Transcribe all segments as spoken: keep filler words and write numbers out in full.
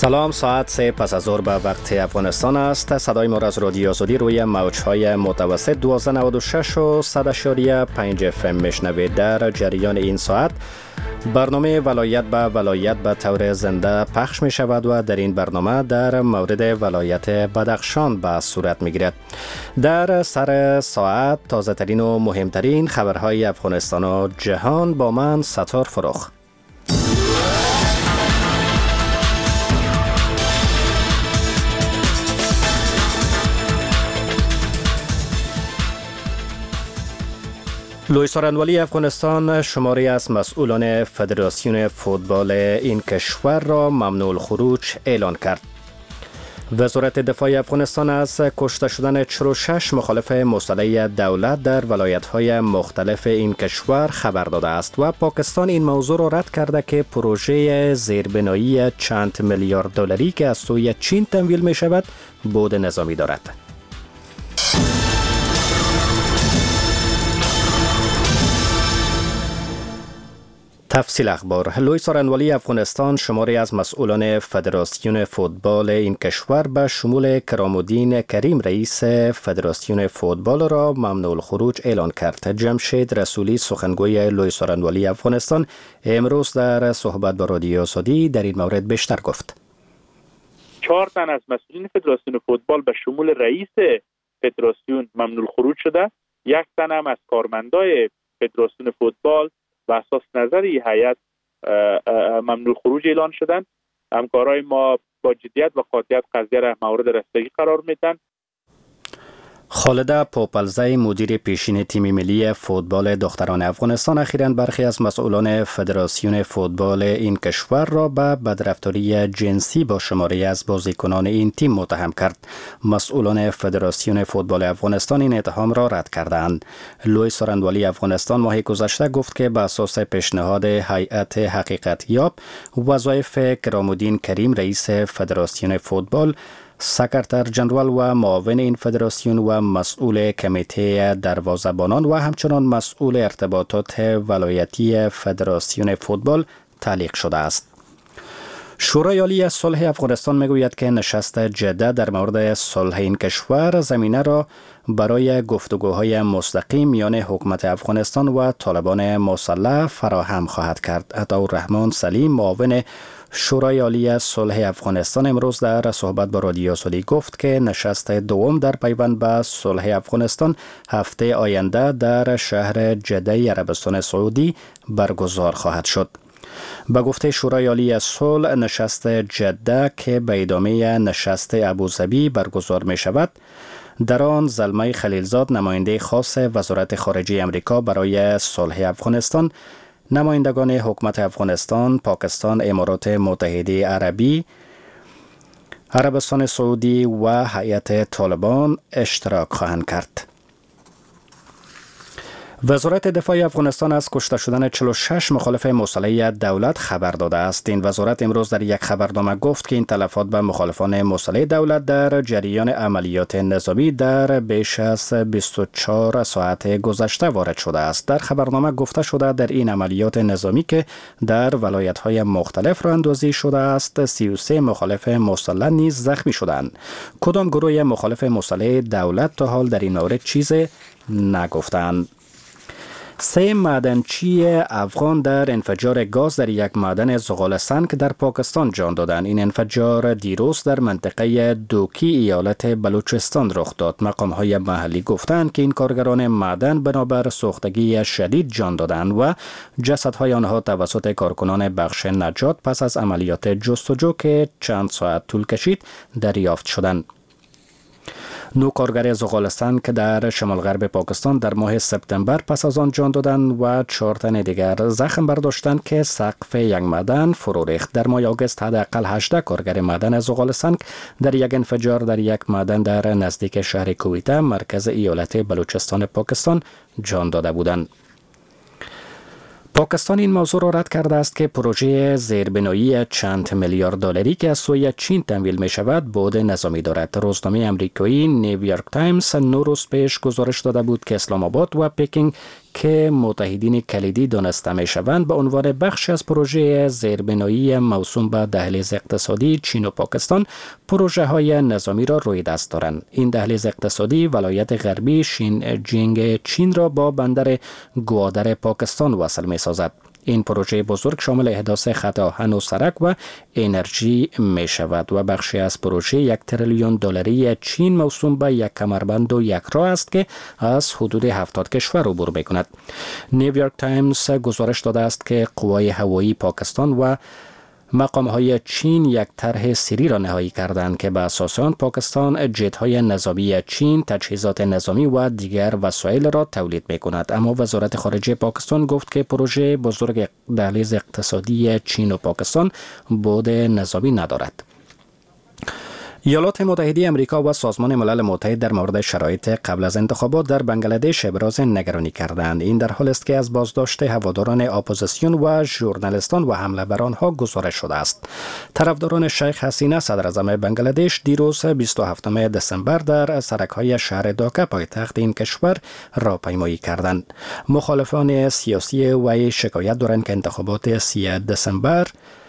سلام، ساعت سه پس از ظهر به وقت افغانستان است. صدای ما از رادیو آزادی روی موج‌های متوسط دویست و نود و شش و صد و پنج اف ام میشنوید. در جریان این ساعت برنامه ولایت به ولایت به طور زنده پخش می شود و در این برنامه در مورد ولایت بدخشان به صورت می گیرد. در سر ساعت تازه ترین و مهمترین خبرهای افغانستان و جهان با من ستار فروخ. لوی سارنوالی افغانستان شماری از مسئولان فدراسیون فوتبال این کشور را ممنوع الخروج اعلان کرد. وزارت دفاع افغانستان از کشته شدن چهل و شش مخالف مسلح دولت در ولایت‌های مختلف این کشور خبر داده است و پاکستان این موضوع را رد کرده که پروژه زیربنایی چند میلیارد دلاری که از سوی چین تمویل می شود بود نظامی دارد. تفصیل اخبار. لوی سارنوالی افغانستان شماری از مسئولان فدراسیون فوتبال این کشور به شمول کرامالدین کریم رئیس فدراسیون فوتبال را ممنوع الخروج اعلان کرد. جمشید رسولی سخنگوی لوی سارنوالی افغانستان امروز در صحبت با رادیو آزادی در این مورد بیشتر گفت. چهار تن از مسئولین فدراسیون فوتبال به شمول رئیس فدراسیون ممنوع الخروج شده. یک تن هم از کارمندای فدراسیون فوتبال به اساس نظر هیئت ممنوع خروج اعلان شدند. همکارای ما با جدیت و قاطعیت قضیه را مورد رسیدگی قرار میدن. خالده پوپلزی مدیر پیشین تیم ملی فوتبال دختران افغانستان اخیراً برخی از مسئولان فدراسیون فوتبال این کشور را به بدرفتاری جنسی با شماری از بازیکنان این تیم متهم کرد. مسئولان فدراسیون فوتبال افغانستان این اتهام را رد کردند. لوی سارنوالی افغانستان ماه گذشته گفت که به اساس پیشنهاد هیئت حقیقت یاب وظایف کرامالدین کریم رئیس فدراسیون فوتبال، سکرتر جنرال و معاون این فدراسیون و مسئول کمیته دروازه‌بانان و همچنان مسئول ارتباطات ولایتی فدراسیون فوتبال تعلیق شده است. شورای عالی صلح افغانستان میگوید که نشست جده در مورد صلح این کشور زمینه را برای گفتگوهای مستقیم میان حکومت افغانستان و طالبان مسلح فراهم خواهد کرد. عطاالرحمن سلیم معاون شورای عالی صلح افغانستان امروز در صحبت با رادیو آزادی گفت که نشست دوم در پیوند به صلح افغانستان هفته آینده در شهر جده عربستان سعودی برگزار خواهد شد. به گفته شورای عالی صلح، نشست جده که به ادامه نشست ابوظبی برگزار می شود، در آن زلمه خلیلزاد نماینده خاص وزارت خارجه امریکا برای صلح افغانستان، نمایندگان حکومت افغانستان، پاکستان، امارات متحده عربی، عربستان سعودی و هیئت طالبان اشتراک خواهند کرد. وزارت دفاع افغانستان از کشته شدن چهل و شش مخالف مسلح دولت خبر داده است. این وزارت امروز در یک خبرنامه گفت که این تلفات به مخالفان مسلح دولت در جریان عملیات نظامی در بیش از بیست و چهار ساعت گذشته وارد شده است. در خبرنامه گفته شده در این عملیات نظامی که در ولایت‌های مختلف راه اندازی شده است، سی و سه مخالف مسلح نیز زخمی شدند. کدام گروه مخالف مسلح دولت تا حال در این مورد چیزی نگفتند. سه معدنچی افغان در انفجار گاز در یک معدن زغال‌سنگ در پاکستان جان دادند. این انفجار دیروز در منطقه دوکی ایالت بلوچستان رخ داد. مقام‌های محلی گفتند که این کارگران معدن بنابر سوختگی شدید جان دادند و جسدهای آنها توسط کارکنان بخش نجات پس از عملیات جستجو که چند ساعت طول کشید دریافت شدند. نو کارگر زغال‌سنگ که در شمال غرب پاکستان در ماه سپتامبر پس از آن جان دادند و چهار تن دیگر زخم برداشتند که سقف یک معدن فرو ریخت. در ماه آگوست حداقل هجده کارگر معدن زغال‌سنگ در یک انفجار در یک معدن در نزدیک شهر کویته مرکز ایالت بلوچستان پاکستان جان داده بودند. پاکستان این موضوع را رد کرده است که پروژه زیربنایی چند میلیارد دلاری که از سوی چین تمویل می شود بود نظامی دارد. روزنامه امریکایی نیویورک تایمز نو روز پیش گزارش داده بود که اسلام آباد و پکینگ که متحدین کلیدی دانسته می شوند به عنوان بخش از پروژه زیربنایی موسوم به دهلیز اقتصادی چین و پاکستان پروژه های نظامی را روی دست دارند. این دهلیز اقتصادی ولایت غربی شینجینگ چین را با بندر گوادر پاکستان وصل می سازد. این پروژه بزرگ شامل احداث خط آهن و سرک و انرژی می شود و بخشی از پروژه یک تریلیون دلاری چین موسوم به یک کمربند و یک راه است که از حدود هفتاد کشور عبور می کند. نیویورک تایمز گزارش داده است که قوای هوایی پاکستان و مقام‌های چین یک طرح سری را نهایی کردند که به اساس آن پاکستان جت‌های نظامی چین، تجهیزات نظامی و دیگر وسایل را تولید می‌کند. اما وزارت خارجه پاکستان گفت که پروژه بزرگ دهلیز اقتصادی چین و پاکستان بعد نظامی ندارد. ایالات متحده آمریکا و سازمان ملل متحد در مورد شرایط قبل از انتخابات در بنگلادش ابراز نگرانی کردند. این در حال است که از بازداشت هواداران اپوزیسیون و ژورنالیستان و حمله بر آنها گزارش شده است. طرفداران شیخ حسینه صدر اعظم بنگلادش دیروز بیست و هفتم دسامبر در سرک‌های شهر داکا پایتخت این کشور راهپیمایی کردند. مخالفان سیاسی وی شکایت دارند که انتخابات سوم دسامبر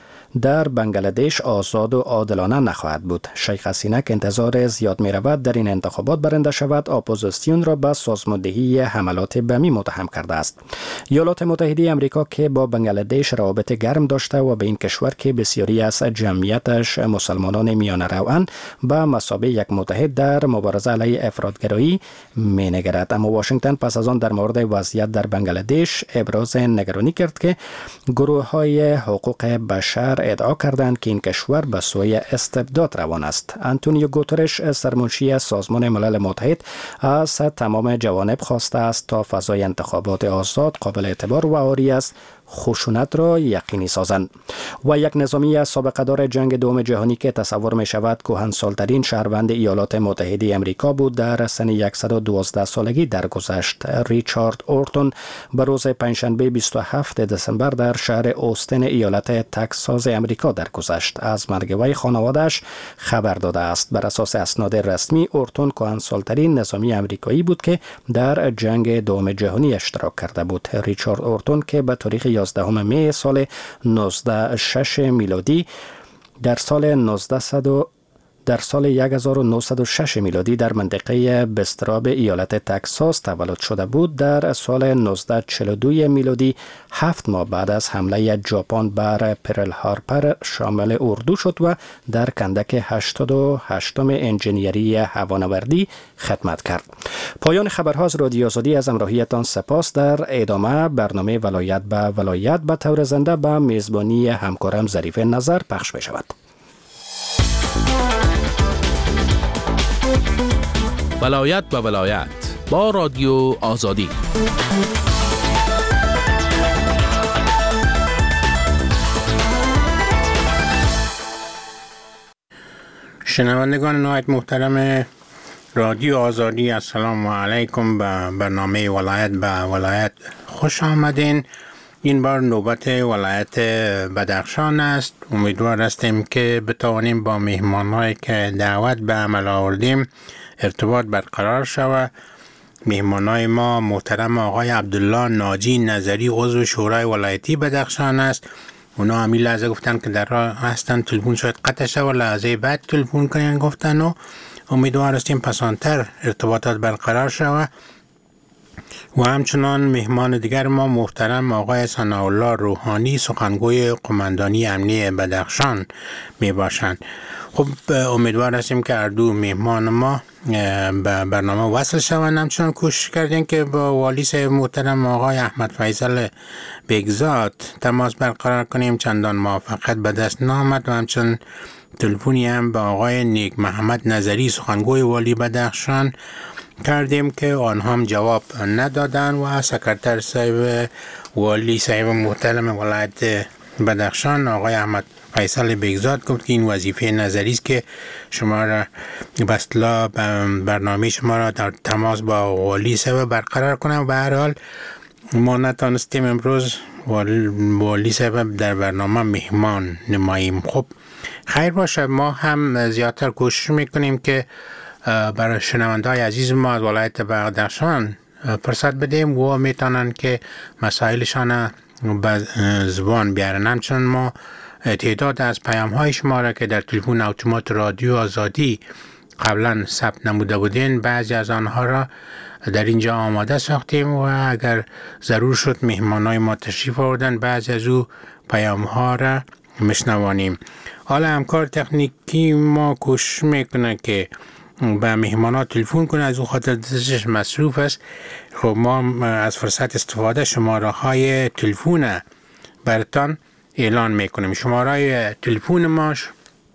در بنگلادش آزاد و عادلانه نخواهد بود. شیخ حسینه که انتظار زیاد می رود در این انتخابات برنده شود، اپوزیسیون را به سازماندهی حملات بمی متهم کرده است. ایالات متحده آمریکا که با بنگلادش روابط گرم داشته و به این کشور که بسیاری از جمعیتش مسلمانان میانه روان به مثابه یک متحد در مبارزه علیه افراطگرایی می نگرد، اما واشنگتن پس از آن در مورد وضعیت در بنگلادش ابراز نگرانی کرد که گروه های حقوق بشر ادعا کردند که این کشور به سوی استبداد روان است. آنتونیو گوترش سرمنشی سازمان ملل متحد از تمام جوانب خواسته است تا فضای انتخابات آزاد، قابل اعتبار و عاری از خشونت را یقینی سازند. و یک نظامی سابقه دار جنگ دوم جهانی که تصور می شود کهنسال‌ترین شهروند ایالات متحده آمریکا بود در سن صد و دوازده سالگی درگذشت. ریچارد اورتون به روز پنجشنبه بیست و هفتم دسامبر در شهر اوستن ایالت تگزاس آمریکا درگذشت. از مرگ وی خانواده‌اش خبر داده است. بر اساس اسناد رسمی اورتون کهنسال‌ترین نظامی آمریکایی بود که در جنگ دوم جهانی اشتراک کرده بود. ریچارد اورتون که به تاریخ یازدهم می سال نوزده شش میلادی در سال نوزده در سال هزار و نهصد و شش میلادی در منطقه بستراب ایالت تگزاس تولد شده بود. در سال نوزده چهل و دو میلادی هفت ماه بعد از حمله ژاپن بر پرل هاربر شامل اردو شد و در کندک هشتاد و هشتم انجینیری هوانوردی خدمت کرد. پایان خبرها از رادیو آزادی، از همراهیتان سپاس. در ادامه برنامه ولایت به ولایت به طور زنده به میزبانی همکارم ظریف نظر پخش می شود. ولایت به ولایت با رادیو آزادی. شنوندگان نهایت محترم رادیو آزادی، السلام علیکم. به برنامه ولایت به ولایت خوش آمدین. این بار نوبت ولایت بدخشان است. امیدوار هستیم که بتوانیم با مهمان‌هایی که دعوت به عمل آوردیم ارتباط برقرار شود. مهمانای ما محترم آقای عبدالله ناجی نظری، عضو شورای ولایتی بدخشان است. اونا همین لحظه گفتن که در راه هستن، تلفن شاید قطع شد و لحظه بعد تلفن کنن گفتن و امیدوار هستیم پسانتر ارتباطات برقرار شود. و همچنان مهمان دیگر ما محترم آقای ثناءالله روحانی، سخنگوی قماندانی امنی بدخشان می باشند. خب امیدوار هستیم که هر دو مهمان ما به برنامه وصل شوند. همچنان کوشش کردیم که با والی صاحب محترم آقای احمد فیصل بگزاد تماس برقرار کنیم، چندان موفقیت به دست نآمد و همچنان تلفنی هم به آقای نیک محمد نظری، سخنگوی والی بدخشان کردیم که آنها هم جواب ندادن و سکرتر صاحب والی صاحب محترم ولایت بدخشان آقای احمد فیصل بگزاد گفت که این وظیفه نظری است که شما را به اصطلاح برنامه شما را در تماس با والی صاحب برقرار کنم. به هر حال ما نتانستیم امروز والی صاحب در برنامه مهمان نماییم. خب خیر باشه، ما هم زیادتر کوشش میکنیم که برای شنونده‌های عزیز ما از ولایت بدخشان فرصت بدیم و میتونن که مسائلشان به زبان بیارن. همچنان ما تعداد از پیام های شما را که در تلفن اتومات رادیو آزادی قبلا ثبت نموده بودین، بعضی از آنها را در اینجا آماده ساختیم و اگر ضرور شد مهمانای ما تشریف آوردن بعضی از او پیام ها را مشنوانیم. حالا همکار تکنیکی ما کوشش میکنه که به مهمانا تلفن کنه، از اون خاطر دستش مصروف است. خب ما از فرصت استفاده شماره های تلفن برتان اعلان میکنیم. شماره های تلفن ماش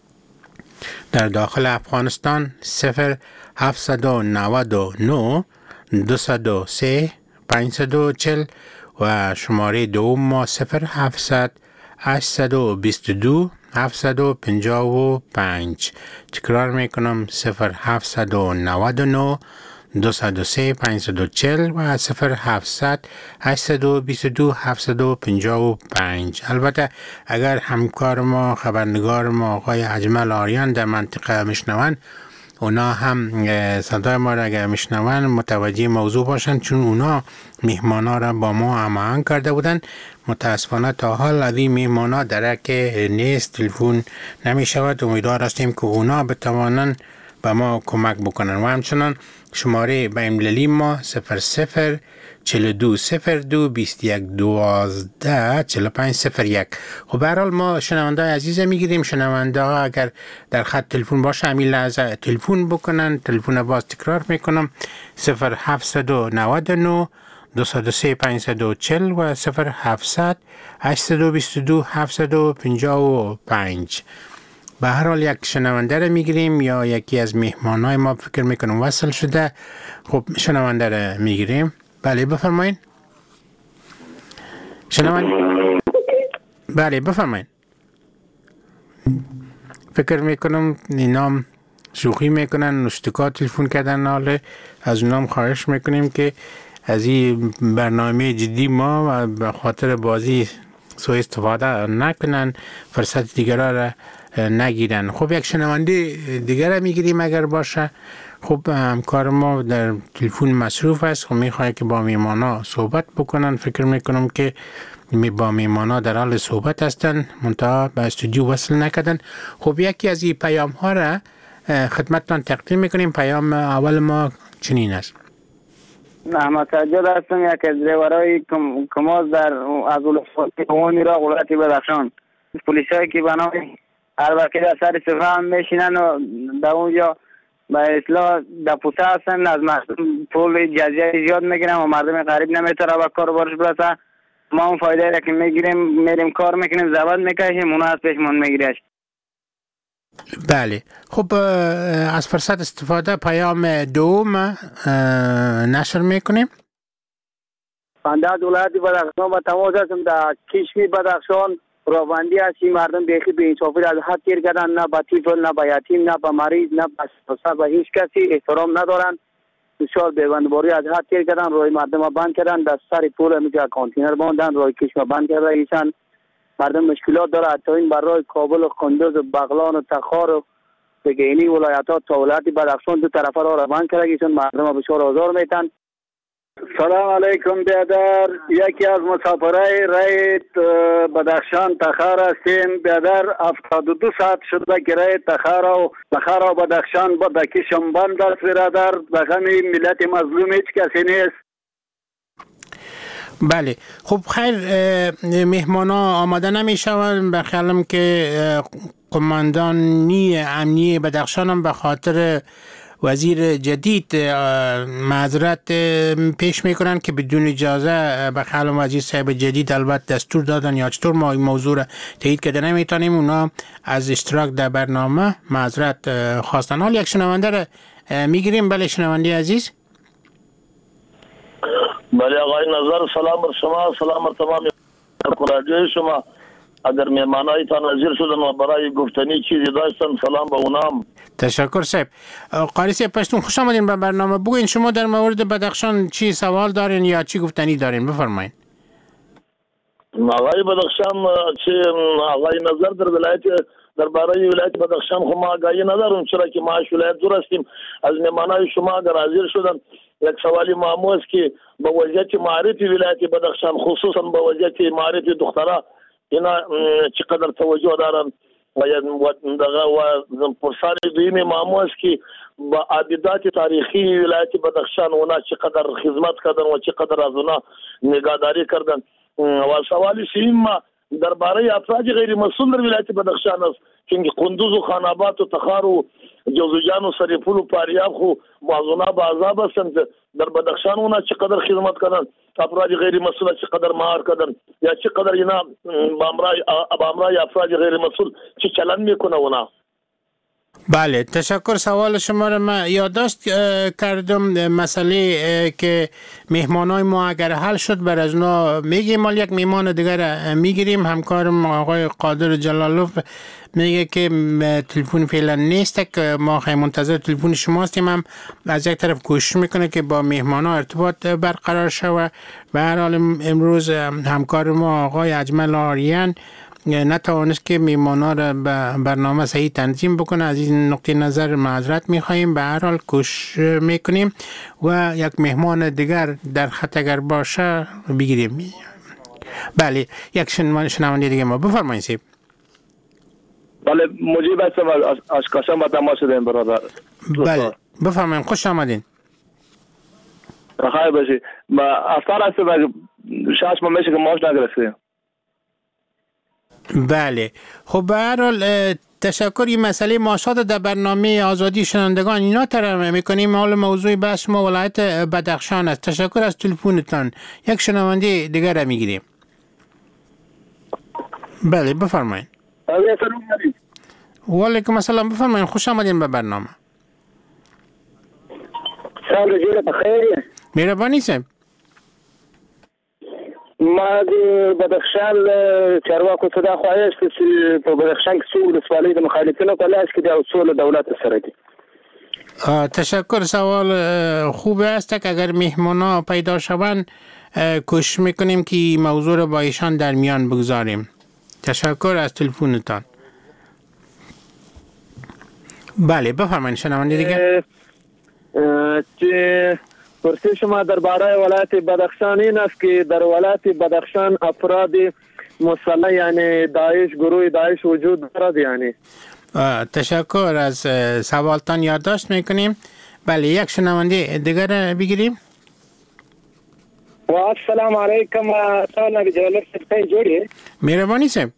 در داخل افغانستان صفر هفتصد و نود و نه دویست و سه پانصد و چهل و شماره دوم ما صفر هفتصد هشتصد و بیست و دو هفتصد و پنجاه و پنج. تکرار میکنم صفر هفتصد و نود و نه دویست و سه پانصد و چهل و صفر هفتصد هشتصد و بیست و دو هفتصد و پنجاه و پنج. البته اگر همکار ما خبرنگار ما آقای اجمل آریان در منطقه میشنون، اونا هم صدای ما را اگر میشنون متوجه موضوع باشند، چون اونا مهمانا را با ما هماهنگ کرده بودن. متاسفانه تا حال از این مهمانا درک نیست، تلفن نمی شود. امیدوار هستیم که اونا بتوانند به ما کمک بکنن. و همچنان شماره بین‌المللی ما صفر صفر چهل و دو صفر دو بیست و یک دوازده چهل و پنج صفر یک. خب به هر حال ما شنونده عزیز میگیریم. شنونده ها اگر در خط تلفن باشه همین لحظه تلفن بکنن. تلفن باز تکرار میکنم صفر هفتصد و نود و نه دویست و سه پانصد و چهل و صفر هفتصد هشتصد و بیست و دو هفتصد و پنجاه و پنج. به هر حال یک شنونده رو میگیریم یا یکی از مهمانای ما فکر میکنم وصل شده. خب شنونده رو میگیریم. بله بفرمایید. شنونده بله بفرمایید. فکر میکنم اینام شوخی میکنن، اشتکا تلفن کردن. حالا از اونام خواهش میکنیم که از این برنامه جدی ما و به خاطر بازی سوء استفاده نکنن، فرصت دیگر را نگیرن. خب یک شنونده دیگر را میگیریم اگر باشه. خب همکار ما در تلفن مصروف است، خب میخواد که با میمانا صحبت بکنن. فکر میکنم که با میمانا در حال صحبت هستن، منتها به استودیو وصل نکردن. خب یکی از این پیام ها را خدمتتان تقدیم میکنیم. پیام اول ما چنین است: احمد سجاد هستم، یک از دریورای کماز در از ولسواتی قوانی را ولایت بدخشان. پلیسایی که بنای هر وقت در سر صفحه هم میشینن و در اونجا به اصلاح دپوته هستن، از پول جزیه زیاد میگیرن و مردم غریب نمیتونه به کار بارش برسه. ما اون فایده را که میگیریم میریم کار میکنیم، زبط میکشیم، اونا از پیشمون میگیرش. بله. خب از فرصت استفاده پیام دوم نشر میکنیم. بنده از ولایت بدخشان با تماس هستم. در کشمی بدخشان راوندی هستی، مردم بیخی به انصافی از حد گیر کردن، نه به طفل نه به یتیم نه به مریض نه به به هیچ کسی احترام ندارن. بسیار بیبندباری از حد گیر کردن، روی مردم ها بند کردن، در سر پول میگه کانتینر باندن، روی کشم بند کرده ایشان. مردم مشکلات داره، حتی این برای کابل و قندوز و بغلان و تخار و دیگه اینی ولایت ها تا ولایت بدخشان دو طرف را بند کرده ایشان. مردم ها بسیار آزار میتن. سلام علیکم بیادر، یکی از مسافرای رای بدخشان تخار هستیم. بیادر هفتاد و دو ساعت شده که رای تخار و تخار و بدخشان با دکشم بند است برادر. بخمی ملت مظلوم هیچ کسی نیست. بله. خب خیر، مهمان ها آماده نمی شوند. بخیالم که قماندانی امنیه بدخشان هم به خاطر وزیر جدید معذرت پیش میکنن که بدون اجازه به خیال وزیر صاحب جدید البته دستور دادن یا چطور ما این موضوع را تایید کرده نمیتونیم. اونا از اشتراک در برنامه معذرت خواستن. حال یک شنونده را میگیریم. بله شنونده عزیز. بله آقای نظر، سلام بر شما، سلام بر تمام رادیوی شما. اگر مهمانایتان حاضر شدن و برای گفتنی چیزی داشتن سلام به اونام. تشکر صاحب. قاری صاحب پشتون خوش آمدین به برنامه. بگوین شما در مورد بدخشان چی سوال دارین یا چی گفتنی دارین؟ بفرمایید. آقای بدخشان چه آقای نظر در ولایت درباره ولایت بدخشان خو ما آگاهی ندارم، چرا که ما ولایت دور هستیم. از مهمانای شما اگر حاضر شدن یک سوالی معمول که به وضعیت معرفی ولایت بدخشان خصوصا به وضعیت معرفی دخترها اینا چقدر توجه دارن و دغه و پرسان دویمه معمول است که با عادات تاریخی ولایت بدخشان اونا چقدر خدمت کردن و چقدر از اونا نگهداری کردن. و سوالی سوم درباره افراد غیر مسئول در ولایت بدخشان است که قندوز و خانابات و تخار و جوزجان و سریپول و پاریاب خو موازنه با عذاب هستند. در بدخشان اونا چقدر خدمت کردن، افراد غیر مسئول چقدر مهار کردن یا چقدر اینا با امرای افراد غیر مسئول چی چلن میکنه اونا. بله تشکر. سوال شما را من یادداشت کردم. مسئله که مهمانای ما اگر حل شد بر از اونا میگیم، مال یک مهمان دیگر میگیریم. همکارم آقای قادر جلالوف میگه که تلفن فعلا نیست که ما خیلی منتظر تلفن شما هستیم. هم از یک طرف کوشش میکنه که با مهمانا ارتباط برقرار شود. به هر حال امروز همکار ما آقای اجمل آریان نتوانست که میمانا را به برنامه صحیح تنظیم بکنه. از این نقطه نظر معذرت میخواییم. به هر حال کوشش میکنیم و یک مهمان دیگر در خط اگر باشه بگیریم. بله یک شنونده دیگه ما بفرمایید سیب. بله مجیب هستم از اشکاشان با تماس شدیم برادر. بله بفرمایید، خوش آمدین. بخیر باشی. ما افطار هستم شاش ما میشه که ماش نگرفتیم. بله خب به هر حال تشکر. این مسئله ماشات در برنامه آزادی شنوندگان اینا ترم میکنیم. حال موضوع بحث ما ولایت بدخشان است. تشکر از تلفنتان. یک شنونده دیگر را میگیریم. بله بفرمایید. و علیکم السلام، بفرمایید، خوش آمدین به برنامه. سلام رجوع بخیر. مهربانی سم. ما د بدخشان چارواکو څخه خواهش چې په بدخشان کې څو ولسوالۍ د مخالفینو په لاس کې د اصول دولت سره دي. تشکر. سوال خوب است که اگر مهمانا پیدا شوند کوشش میکنیم که موضوع رو با ایشان در میان بگذاریم. تشکر از تلفنتان. بله بفرمایید شنونده دیگه. چې پرسش شما درباره ولایت بدخشان این است که در ولایت بدخشان افراد مسلح یعنی داعش، گروه داعش وجود دارد یعنی. تشکر از سوالتان یادداشت میکنیم. بله یک شنونده دیگر بگیریم. و السلام علیکم. سوال نبی جلال سبتای جوڑی مهربانی سم.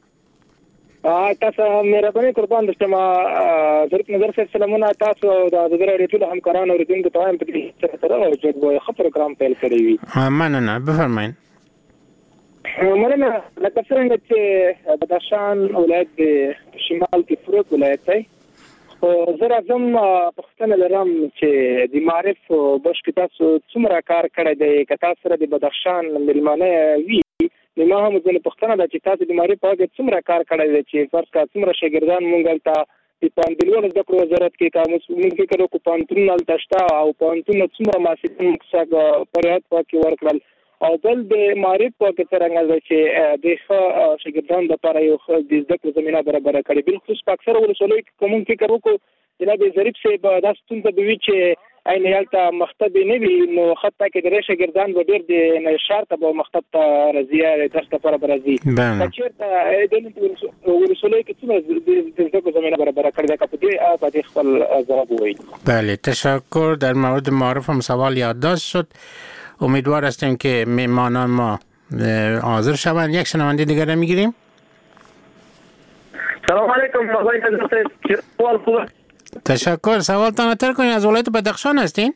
تاسو مهرباني قربان دشته ما ضرورت نظر سے سلامونه تاسو د دغه ټول همکاران او ردون د تمام په دې سره او چې خبر کرام پیل کړی وي. مننه بفرمایئ. مننه لکه څنګه چې بدخشان ولایت د شمال کې فروت ولایت دی. خو زه راځم پښتنه لرم چې د معرف بش کې تاسو څومره کار کړی دی. که تاسو سره د بدخشان ملمانه وي نو ما هم ځنه پښتنه د چې تاسو د معرف په اړه څومره کار کړی دی چې فرض کا څومره شاګردان مونږ ته د پاندلونو د کړو وزارت کې کوم مونږ کې کړو کو پانتون نل تشتا او پانتون څومره ماسیتون څنګه پرهات پکې ورکړل او بل د معرف په کې څنګه چې د شاګردان لپاره یو د ذکر زمينه برابر کړي. بل خصوص په اکثر ولسوالۍ کې کوم کې کړو کو جناب ظریف سے د ستون د وی چې عین یالته مکتب نه وی نو خطه کې د شاګردان به ډېر د نشار ته به مکتب ته راځي درس ته پر راځي. چې د ولسوالۍ کې څه د ذکر زمينه برابر کړي دا په دې په دې خپل جواب وایي. بله تشکر. در مورد معرف هم سوال یادداشت شد. امیدوار هستیم که مهمانان ما حاضر شوند. یک شنونده دیگر را میگیریم. سلام علیکم آقای حضرت. سوال خوبه. تشکر. سوالتان اتر کنید. از ولایت بدخشان هستین؟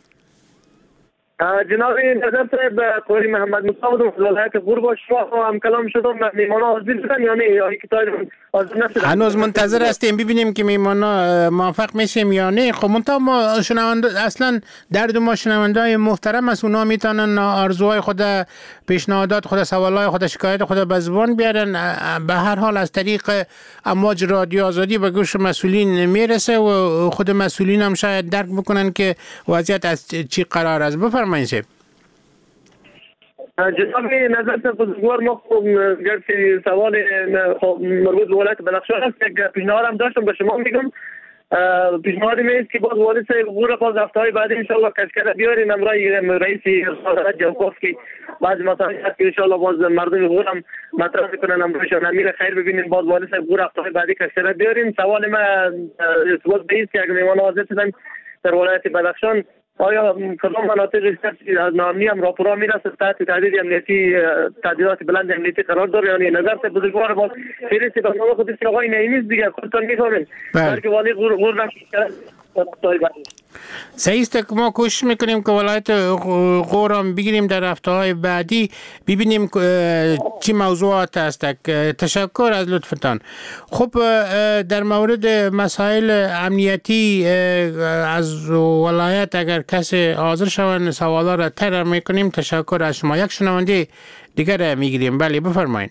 جناب نظر صاحب قوری محمد مصعود ولایت غرب شما هم کلام شدم میمانا حاضر شدن یا نه یا کتاب حاضر نشدن؟ هنوز منتظر هستیم ببینیم که میمانا موافق میشیم یا نه. خب منتها ما شنونده اصلا درد ما شنونده‌های محترم است. اونا میتونن آرزوهای خود، پیشنهادات خود، سوالای خود، شکایت خود به زبان بیارن. به هر حال از طریق امواج رادیو آزادی به گوش مسئولین میرسه و خود مسئولین هم شاید درک بکنن که وضعیت از چی قرار است. بفرمایید. جناب نظر بزرگوار ما خوب گرفت سوال مربوط به ولایت بدخشان است. یک پیشنهاد هم داشتم به شما میگم. پیشنهاد میست که باز والد صاحب بور باز هفته‌های بعد ان شاء الله کشکره بیارین امرای رئیس وزارت جوکوفسکی بعضی مسائل هست که ان شاء الله باز مردم بور هم مطرح میکنن امروزشان امیر خیر ببینین باز والد صاحب بور هفته‌های بعدی کشکره بیارین. سوال ما ارتباط به است که اگر میوان حاضر شدن در ولایت بدخشان آیا کدام مناطق از ناامنی هم راپورها میرسه تحت تهدید امنیتی تهدیدات بلند امنیتی قرار داره؟ یعنی نظر سے بزرگوار باز فهرست برنامه خود است آقای نعیمی دیگه خودتون میفهمید که والی غور غور نمیشه. صحیح است که ما کوشش میکنیم که ولایت غور هم بگیریم در هفته‌های بعدی ببینیم چی موضوعات هست. تشکر از لطفتان. خب در مورد مسائل امنیتی از ولایت اگر کسی حاضر شوند سوالا را طرح میکنیم. تشکر از شما. یک شنونده دیگر میگیریم. بله بفرمایید.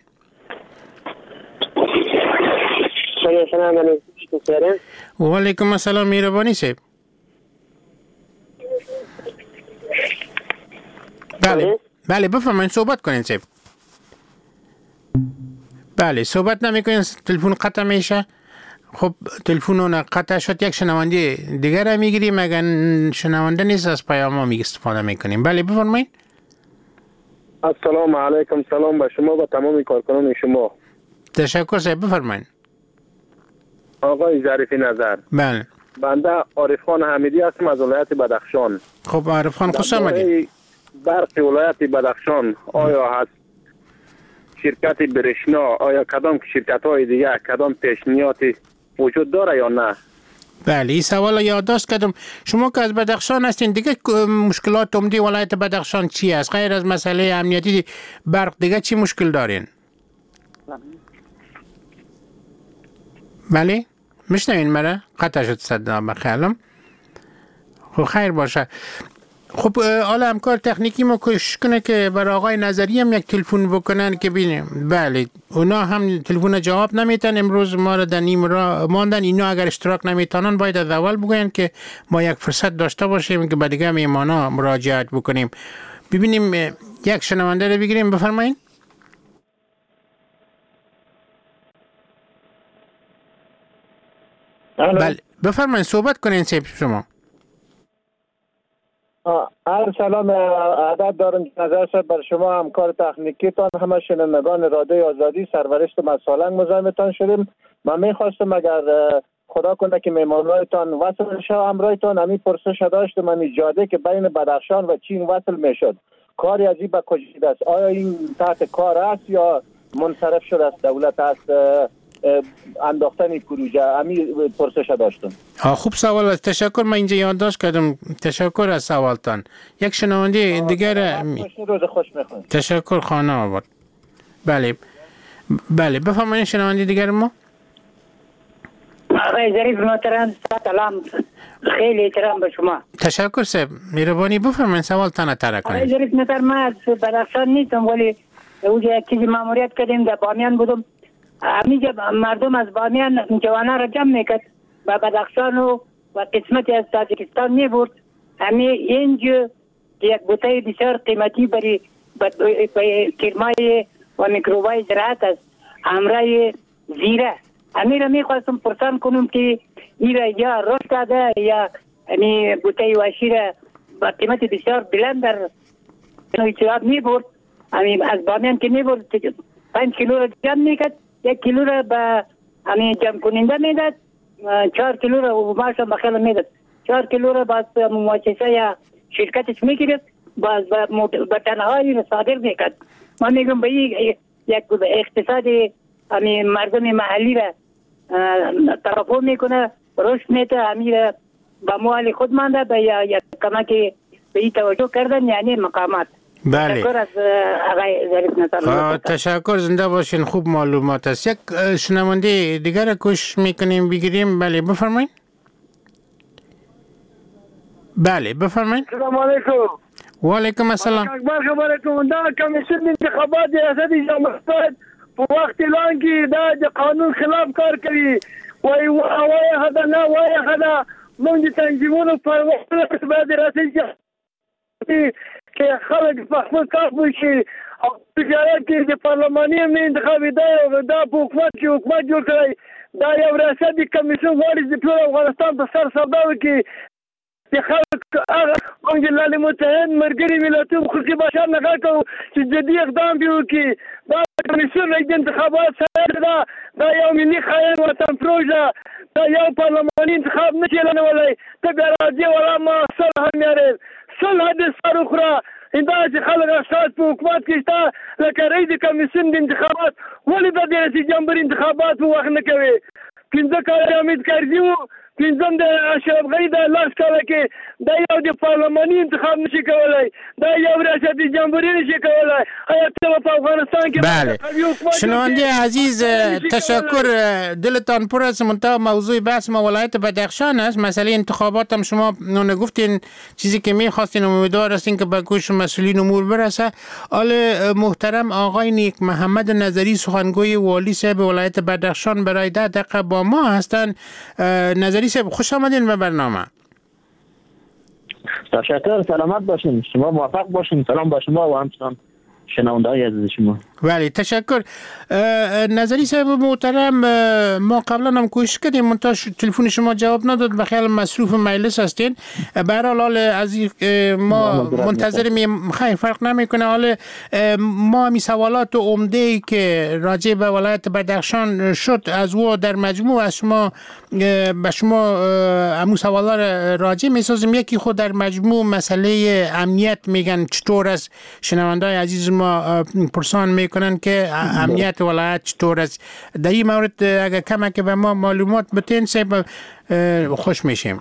و علیکم السلام مهربانی صاحب. بله بله بفرمایید صحبت کنین صاحب. بله صحبت نمیکنین تلفن قطع میشه. خب تلفن قطع شد. یک شنونده دیگر میگیریم. اگر شنونده نیست از پیام ما می استفاده میکنیم. بله بفرمایید. السلام علیکم. سلام به شما و تمام کارکنان شما. تشکر صاحب بفرمایید. آقای ظریفی نظر. بله بنده عارف خان حمیدی هستم از ولایت بدخشان. خب عارف خان خوش آمدید. برق ولایت بدخشان آیا هست شرکت برشنا آیا کدام شرکت های دیگه کدام پیشنهادی وجود داره یا نه؟ بله این سوال یادداشت کردم. شما که از بدخشان هستین دیگه مشکلات عمده ولایت بدخشان چی است؟ غیر از مسئله امنیتی برق دیگه چی مشکل دارین؟ بله میشنوین مرا؟ قطع شد صدا بخیالم. خب خیر باشه. خب حالا همکار تکنیکی ما کوشش کنه که برای آقای نظری هم یک تلفن بکنن که ببینیم. بله اونا هم تلفن جواب نمیتن. امروز ما را در نیم را ماندن. اینا اگر اشتراک نمیتونن باید از اول بگوین که ما یک فرصت داشته باشیم که به دیگه میهمانا مراجعت بکنیم. ببینیم یک شنونده رو بگیریم. بفرمایید. بله بفرمایید صحبت کنین صاحب شما. هر سلام ادب دارم نظر شد بر شما همکار تکنیکیتان همه شنوندگان رادیو آزادی سرورشت مسالنگ مزاحمتان شدیم. من میخواستم اگر خدا کنه که میمانایتان وصل شد امرایتان همین پرسش داشتم همین جاده که بین بدخشان و چین وصل میشد کاری عجیب به کجید است؟ آیا این تحت کار است یا منصرف شده است دولت است انداختن پروژه؟ همین پرسش داشتم. خوب سوال است. تشکر. من اینجا یادداشت کردم. تشکر از سوالتان. یک شنونده دیگر روز خوش میخوام. تشکر خانه آباد. بله بله بفرمایید شنونده دیگر ما. آقای ظریف محترم سلام خیلی احترام به شما. تشکر صاحب مهربانی بفرمایید سوالتان طرح کنید. آقای ظریف محترم من از بدخشان نیستم ولی اونجا یک چیزی ماموریت کردیم در بامیان بودم. همیشه مردم از بامیان جوانا را جمع میکرد و بدخشان و و قسمتی از تاجیکستان میبرد. همه اینجا یک بوته بسیار قیمتی برای کرمای و میکروبای زراعت است همراه زیره. همه را میخواستم پرسان کنم که این را یا رشد داده یا همه بوته وحشی را با قیمت بسیار بلند در نویچواب میبرد. همه از بامیان که میبرد پنج کیلو را جمع میکرد یک کیلو را به همین جمع کننده میداد چهار کیلو را و ماشم بخیل میداد چهار کیلو را باز مؤسسه یا شرکتش میگرفت باز به تنهایی را صادر میکرد. ما میگم به یک اقتصاد همین مردم محلی را ترفع میکنه رشد میده همین را به موال خود مانده به یک کمک به این توجه کردن یعنی مقامات. بله تشکر از آقای ظریف نظر. تشکر زنده باشین. خوب معلومات است. یک شنونده دیگر کوشش میکنیم بگیریم. بله بفرمایید. بله بفرمایید. سلام علیکم. و علیکم السلام. اکبر خبرتون دا کمیسیون انتخابات ریاست جمهوریت په وخت اعلان کې دا د قانون خلاف کار کوي وای وای هدا نه وای هدا موږ تنظیمونو پر وخت باندې راځي که خلق فخمه کاف بشی تجارت که د پارلمانی هم انتخابی دا دا په حکومت کې حکومت جوړ کړی دا یو ریاست کمیسیون غواړي چې ټول افغانستان په سر سودا وکړي چې خلک هغه بانک ملل متحد ملګري ملتونو خصوصي بشر نه کوي چې جدي اقدام به وکړي دا کمیسیون د انتخابات سره دا دا یو ملي خاين وطن پروژه دا یو پارلماني انتخاب نه چلنولای ته بیا راځي ولا ما صلح مېره صلح د سر اخرى دا چې خلک اساس په حکومت کې شته لکه رئیس کمیسیون د انتخابات ولې د رئیس جمهور انتخابات په وخت نه کوي پنځه کال امید کړی وو پنځم د اشرف غنی د لاس کاله کې دا یو د پارلماني انتخاب نشي کولای دا یو ریاست جمهوری نشي کولای آیا ته په افغانستان کې بله شنونده عزیز تشکر دلتان پر است منتها موضوع بحث ما ولایت بدخشان است مسئله انتخابات هم شما نگفتین چیزی که میخواستین امیدوار هستین که به گوش مسئولین امور برسه. آل محترم آقای نیک محمد نظری سخنگوی والی صاحب ولایت بدخشان برای ده دقیقه با ما هستند. نظری صاحب خوش آمدین به برنامه. تشکر، سلامت باشین، شما موفق باشین. سلام با شما و همچنان شنونده‌های عزیز شما. ولی تشکر. نظری صاحب محترم ما قبلا هم کوشش کردیم منتها تلفن شما جواب نداد، بخیال مصروف مجلس هستین. به هر حال از ما منتظریم، خیلی فرق نمیکنه. حال ما می سوالات عمده ای که راجع به ولایت بدخشان شد از او در مجموع از شما به شما امو سوالا راجع میسازیم. یکی خود در مجموع مسئله امنیت میگن چطور است، شنونده‌های عزیز ما پرسان میکنن که امنیت ولایت چطور است. در این مورد اگر کم که به ما معلومات بتین صاحب خوش میشیم.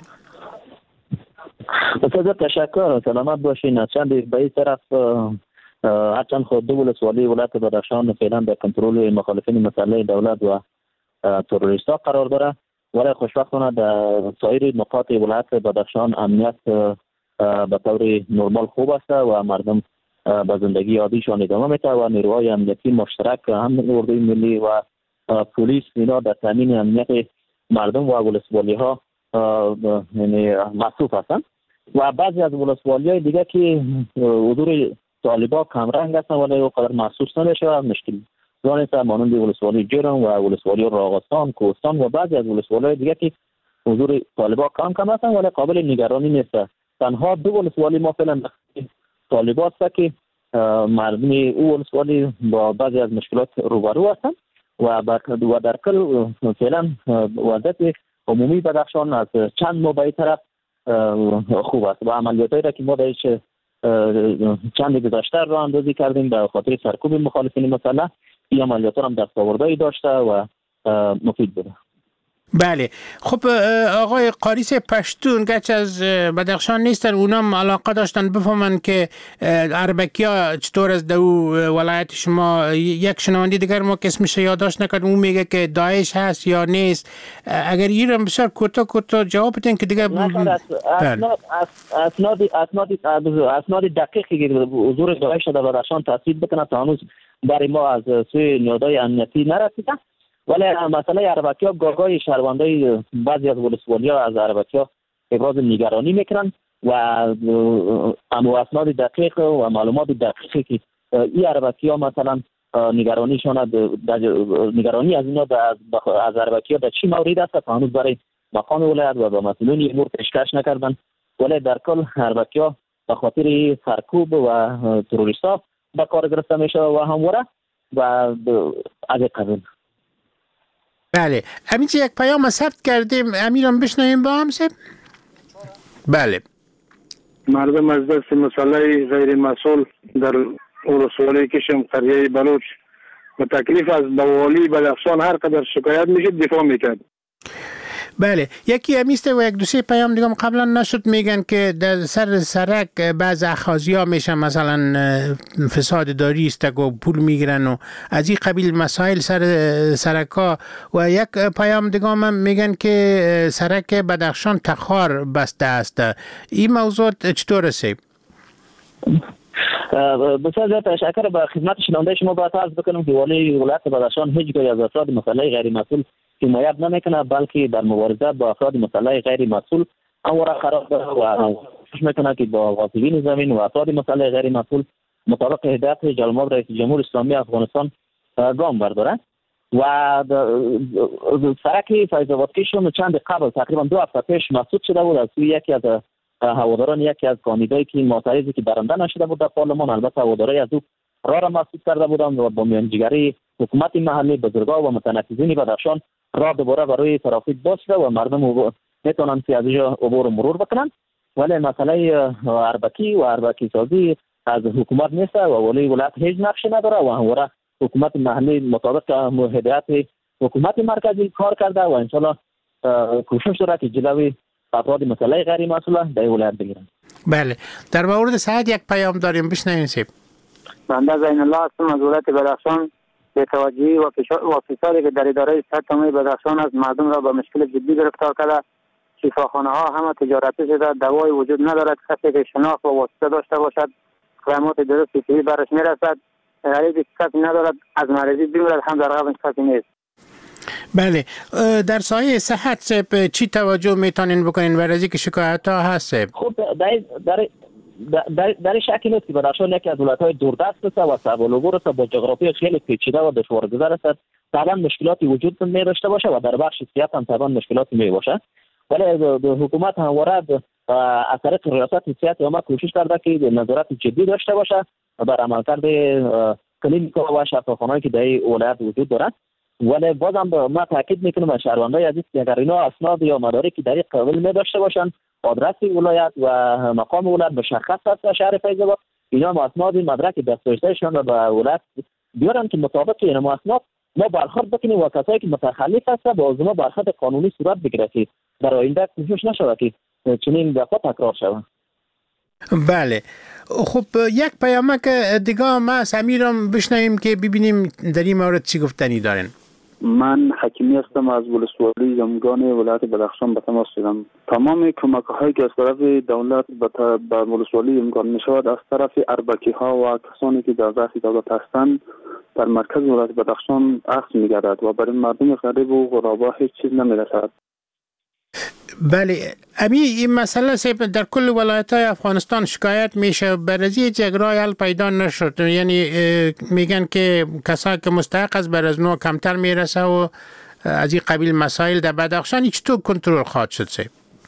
بسیار تشکر، سلامت باشین. از چند به این طرف هرچند خود دو ولسوالی ولایت بدخشان فعلا در کنترل مخالفین مسئله دولت و تروریستا قرار داره، ولی خوشبختانه در سایر نقاط ولایت بدخشان امنیت به طور نرمال خوب است و مردم به زندگی عادیشان ادامه میده و نیروهای امنیتی مشترک هم اردوی ملی و پلیس اینا در تامین امنیت مردم و ولسوالی ها یعنی مصروف هستند. و بعضی از ولسوالی های دیگه که حضور طالبان کمرنگ هستند ولی اونقدر محسوس نمیشه و مشکل زانست مانند ولسوالی جرم و ولسوالی راغستان، کوهستان و بعضی از ولسوالی های دیگه که حضور طالبان کم کم هستند ولی قابل نگرانی نیست. تنها دو ولسوالی ما فعلا طالبان است که مردم او ولسوالی با بعضی از مشکلات روبرو هستند و در کل فعلا وضعیت عمومی بدخشان از چند ماه به طرف خوب است و عملیاتی را که ما درش چند گذشته را اندازی کردیم به خاطر سرکوب مخالفین مسلح، این عملیات هم دستاوردهایی داشته و مفید بوده. بله. خب آقای قاریس پشتون گرچه از بدخشان نیستن، اونام علاقه داشتن بفهمن که اربکی ها چطور از دو ولایت شما. یک شنونده دیگر ما که اسمش یادداشت نکرد اون میگه که داعش هست یا نیست. اگر این رو بسیار کوتاه کوتاه جواب بدین که دیگه اسناد دقیقی که حضور داعش در بدخشان تثبیت بکنه تا هنوز برای ما از سوی نهادهای امنیتی نرسیده. ولی مسئله اربکی ها گاگای شهروندای بعضی از ولسوالی ها از اربکی ها ابراز نگرانی میکنن و امو اسناد دقیق و معلومات دقیقی که این اربکی ها مثلا نگرانیشان نگرانی از اینا از اربکی ها در چی مورد است تا هنوز برای مقام ولایت و به مسئولین امور پیشکش نکردن. ولی در کل اربکی ها به خاطر سرکوب و تروریستا به کار گرفته میشه و همواره و از قبل. بله. همین چه یک پیام ثبت کردیم امیرم بشنویم با هم سب. بله. مردم از دست مسئله غیر مسئول در ولسوالی کشم قریه بلوچ و تکلیف از والی بدخشان هر قدر شکایت میشه دفاع میکرد. بله. یکی همیسته و یک دو سه پیام دیگه قبلا نشد میگن که در سر سرک بعض اخاذی ها میشن مثلا فساد داری است و پول میگیرن و از این قبیل مسائل سر سرک ها. و یک پیام دیگه هم میگن که سرک بدخشان تخار بسته است. این موضوع چطور است؟ بسیار تشکر. به خدمت شنونده شما باید عرض بکنم که والی ولایت بدخشان هیچ گاهی از افراد مسئله غیر مسئول حمایت نمیکنه، بلکه در مبارزه با افراد مسئله غیر مسئول امور خراب داره و کوشش میکنه که با غاصبین زمین و افراد مسئله غیر مسئول مطابق هدایت جلماب رئیس جمهور اسلامی افغانستان گام برداره و سرک فیض آبادکیشون چند قبل تقریبا دو هفته پیش مسدود شده بود از سوی یکی از هواداران یکی از کاندیدایی که معترضی که برنده نشده بود در پارلمان. البته هواداری از او راه را مسدود کرده بودند و با میانجیگری حکومت محلی، بزرگان و متنفذین بدخشان راه دوباره برای ترافیک باز شده و مردم میتونن که از اینجا عبور و مرور بکنن. ولی مسئله اربکی و اربکی سازی از حکومت نیست و ولی ولایت هیچ نقشی نداره و همواره حکومت محلی مطابق هدایت حکومت مرکزی کار کرده و انشالله کوشش داره که جلوی افراد مسئله غیر مسئول در ولایت بگیرن. بله، در مورد صحت یک پیام داریم، بشنویم سیب. بنده زین الله هستم از ولایت بدخشان. به توجهی و فسادی که در اداره صحت عمومی بدخشان از مردم را به مشکل جدی گرفتار کرده. شفاخانه ها همه تجارتی شده، دوای وجود ندارد. کسی که شناخت و واسطه داشته باشد خدمات درست طبی برش میرسد. غریب کسی ندارد از مریضی بمیرد هم در غم کسی نیست. بله، در سایه صحت سب چی توجه میتونین بکنین برای که شکایت ها هست؟ خب در در در در شکی نیست که بدخشان یکی از ولایت‌های دوردست است و صعب العبور است، با جغرافی خیلی پیچیده و دشوارگذر است. طبعا مشکلاتی وجود می داشته باشه و در بخش صحت هم طبعا مشکلاتی می باشه، ولی حکومت همواره از طریق ریاست صحت عامه کوشش کرده که نظارت جدی داشته باشه بر عملکرد کلینیک‌ها و شفاخانه‌ای که در ولایت وجود دارد. ولی بازم ما تاکید میکنم از شهروندان عزیز که اگر اینا اسناد یا مدارکی در این قابل می داشته باشن، آدرس ولایت و مقام ولایت مشخص است شهر فیض آباد، اینا اسناد مدرک دسترسیشون را به ولایت بیارن که مطابق این اسناد ما برخورد بکنیم و کسایی که متخلف هستند با ما برخورد قانونی صورت بگیره که در آینده کوشش نشود که چنین دفعه تکرار شود. بله، خب یک پیامک دیگه ما از امیرم بشنویم که ببینیم در این مورد چی گفتنی دارن. من حکیمی هستم از ولسوالی زمگان ولایت بدخشان به تماس شدم. تمام کمک هایی که از طرف دولت به ولسوالی زمگان می شود از طرف اربکی ها و کسانی که در ظرف دولت هستند در مرکز ولایت بدخشان اخذ می گردد و برای مردم غریب و غربا هیچ چیز نمی رسد. بله، امی این مسئله سیب در کل ولایت های افغانستان شکایت میشه، برازی جگرای حل پیدا نشد. یعنی میگن که کسایی که مستحق از بر از نو کمتر میرسه و از این قبیل مسائل در بدخشان چطور کنترل خواهد شد سیب؟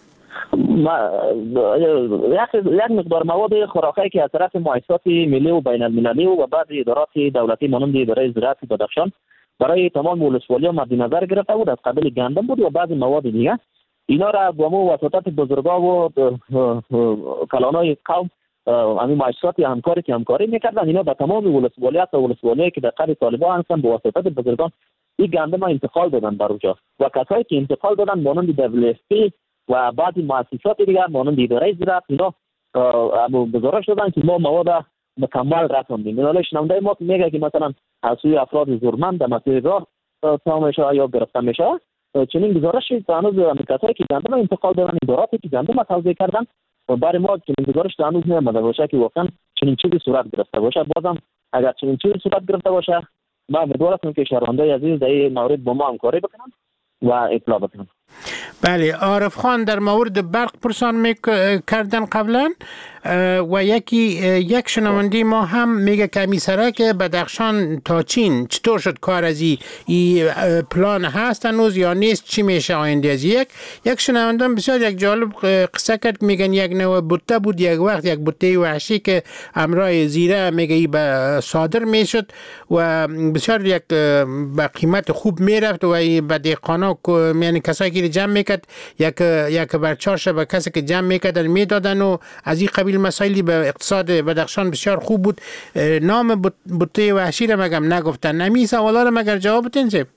یک مقدار مواد خوراکی که از طرف مؤسسات ملی و بین المللی و بعض ادارات دولتی مانند اداره زراعت بدخشان برای تمام ولسوالی مد نظر گرفته بود، از قبیل گندم بود و بعض مواد دیگه. اینا را با مو وساطت بزرگا و کلانای قوم همین مؤسسات همکاری که همکاری میکردن، اینا به تمام ولسوالیات و ولسوالیایی که در قبیل طالبان هستن با وساطت بزرگان این گندم انتقال دادن بر اونجا و کسایی که انتقال دادن مانند دبلیو اف پی و بعضی مؤسسات دیگه مانند اداره زراعت اینا گزارش دادن که ما مواد مکمل رساندیم. اینا شنونده ما میگه که مثلا از سوی افراد زورمند در مسیر راه تمام میشه یا گرفته میشه. چنین گزارشی هنوز کسایی که گندم انتقال دادن، اداراتی که گندم توزیع کردن و برای ما چنین گزارش هنوز نمیاد باشه که واقعا چنین چیزی صورت گرفته باشه. بازم اگر چنین چیزی صورت گرفته باشه ما امیدوار هستم که شهروندان عزیز در این مورد با ما همکاری بکنن و اطلاع بدن. بله، عارف خان در مورد برق پرسان میکردن قبلا و یکی یک شنونده ما هم میگه که می سرک بدخشان تا چین چطور شد کار از این پلان هست هنوز یا نیست، چی میشه آینده از یک یک شنونده بسیار یک جالب قصه کرد. میگن یک نوع بوته بود یک وقت، یک بوته وحشی که امرای زیره میگه به صادر میشد و بسیار یک با قیمت خوب میرفت و به دهقانا یعنی کسایی که جمع میکرد یک یک برچارش به کسی که جمع میکردن میدادن و از این قبیل مسائلی به اقتصاد بدخشان بسیار خوب بود. نام بوته وحشی را مگم نگفتن. نمی سوالا را مگر جواب بدین سیب؟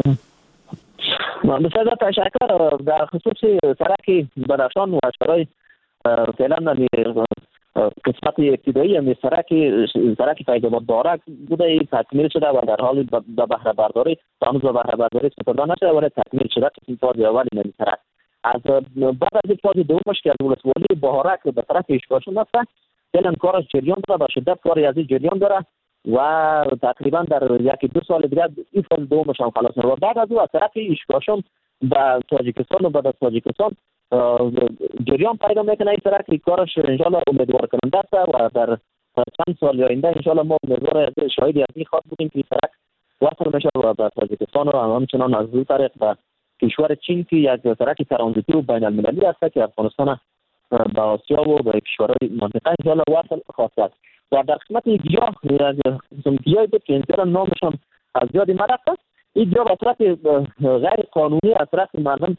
بسیار تشکر. در خصوص سرک بدخشان و شرای فعلا قسمت ابتدایی هم سرک سرک فیض آباد بارک بوده تکمیل شده و در حال به بهره برداری هنوز به بهره برداری سپرده نشده ولی تکمیل شده که فاز اولی نمی سرک. از بعد از فاز دومش که از ولسوالی بهارک به طرف اشکاشون هست فعلا کارش جریان داره و شدت کاری از این جریان داره و تقریبا در یکی دو سال دیگه این فاز دومش هم خلاص میشه و بعد از او از طرف اشکاشون به تاجیکستان و بعد از تاجیکستان جریان پیدا میکنه. این سرک کارش انشالله امیدوار کننده است و در چند سال آینده انشالله ما امیدوار شاهدی از این خواهد بودیم که سرک وصل میشه و به تاجیکستان و همچنان از این طریق به کشور چین که یک سرک ترانزیتی و بین المللی است که افغانستان به آسیا و به کشورهای منطقه انشالله وصل خواهد شد. و در قسمت گیاه گیاهی بود که انشالله نامشان از یاد ما رفت. این گیاه به صورت غیر قانونی از طرف مردم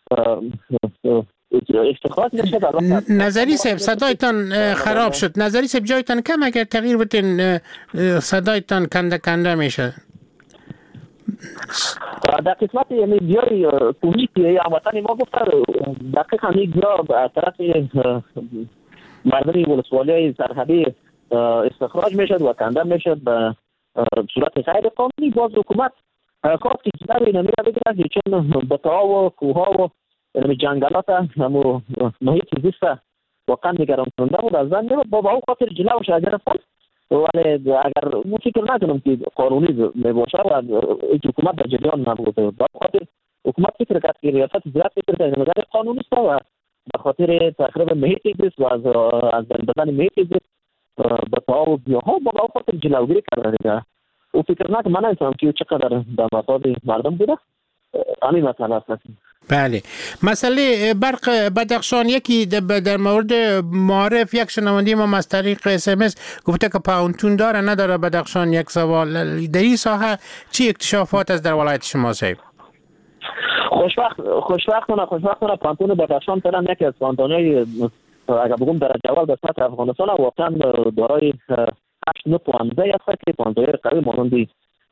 استخراج میشه. نظری صاحب صدایتان خراب شد. نظری صاحب جایتان کم اگر تغییر بدین صدایتان کنده کنده میشه. در قسمت یعنی گیاه کومی که هموطن ما گفت دقیقا این گیاه از طرف مردم ولسوالی سرحدی استخراج میشد و کنده میشد به صورت غیر قانونی. باز حکومت خواست که در این نمیره بگیره که چون بطاها و کوها و جنگلات همو محیط زیست واقعا نگران کننده بود از زن نمید. با او خاطر جلوش گرفتن، ولی اگر مو فکر نکنم که قانونی میباشه و هیچ حکومت در جریان نبود. با خاطر حکومت فکر کرد که ریاست زیاد فکر کرد نظر قانونی است و به خاطر تخریب محیط زیست و از از بدن محیط زیست بطاها و گیاها با او خاطر جلوگیری کرده. او فکر نکنم من نمی‌فهمم که چقدر در مفاد مردم بوده. همین مسئله است. بله، مسئله برق بدخشان یکی در مورد معارف یک شنونده ما از طریق اس ام اس گفته که پاونتون داره نداره بدخشان. یک سوال در این ساحه چی اکتشافات از در ولایت شما صاحب؟ خوشبخت خوشبختانه خوشبختانه پاونتون بدخشان فعلا یکی از پاونتون‌های اگر بگم در جوال به سطح افغانستان واقعا دارای هشت نه پانزده است که پاونتون‌های قوی مانند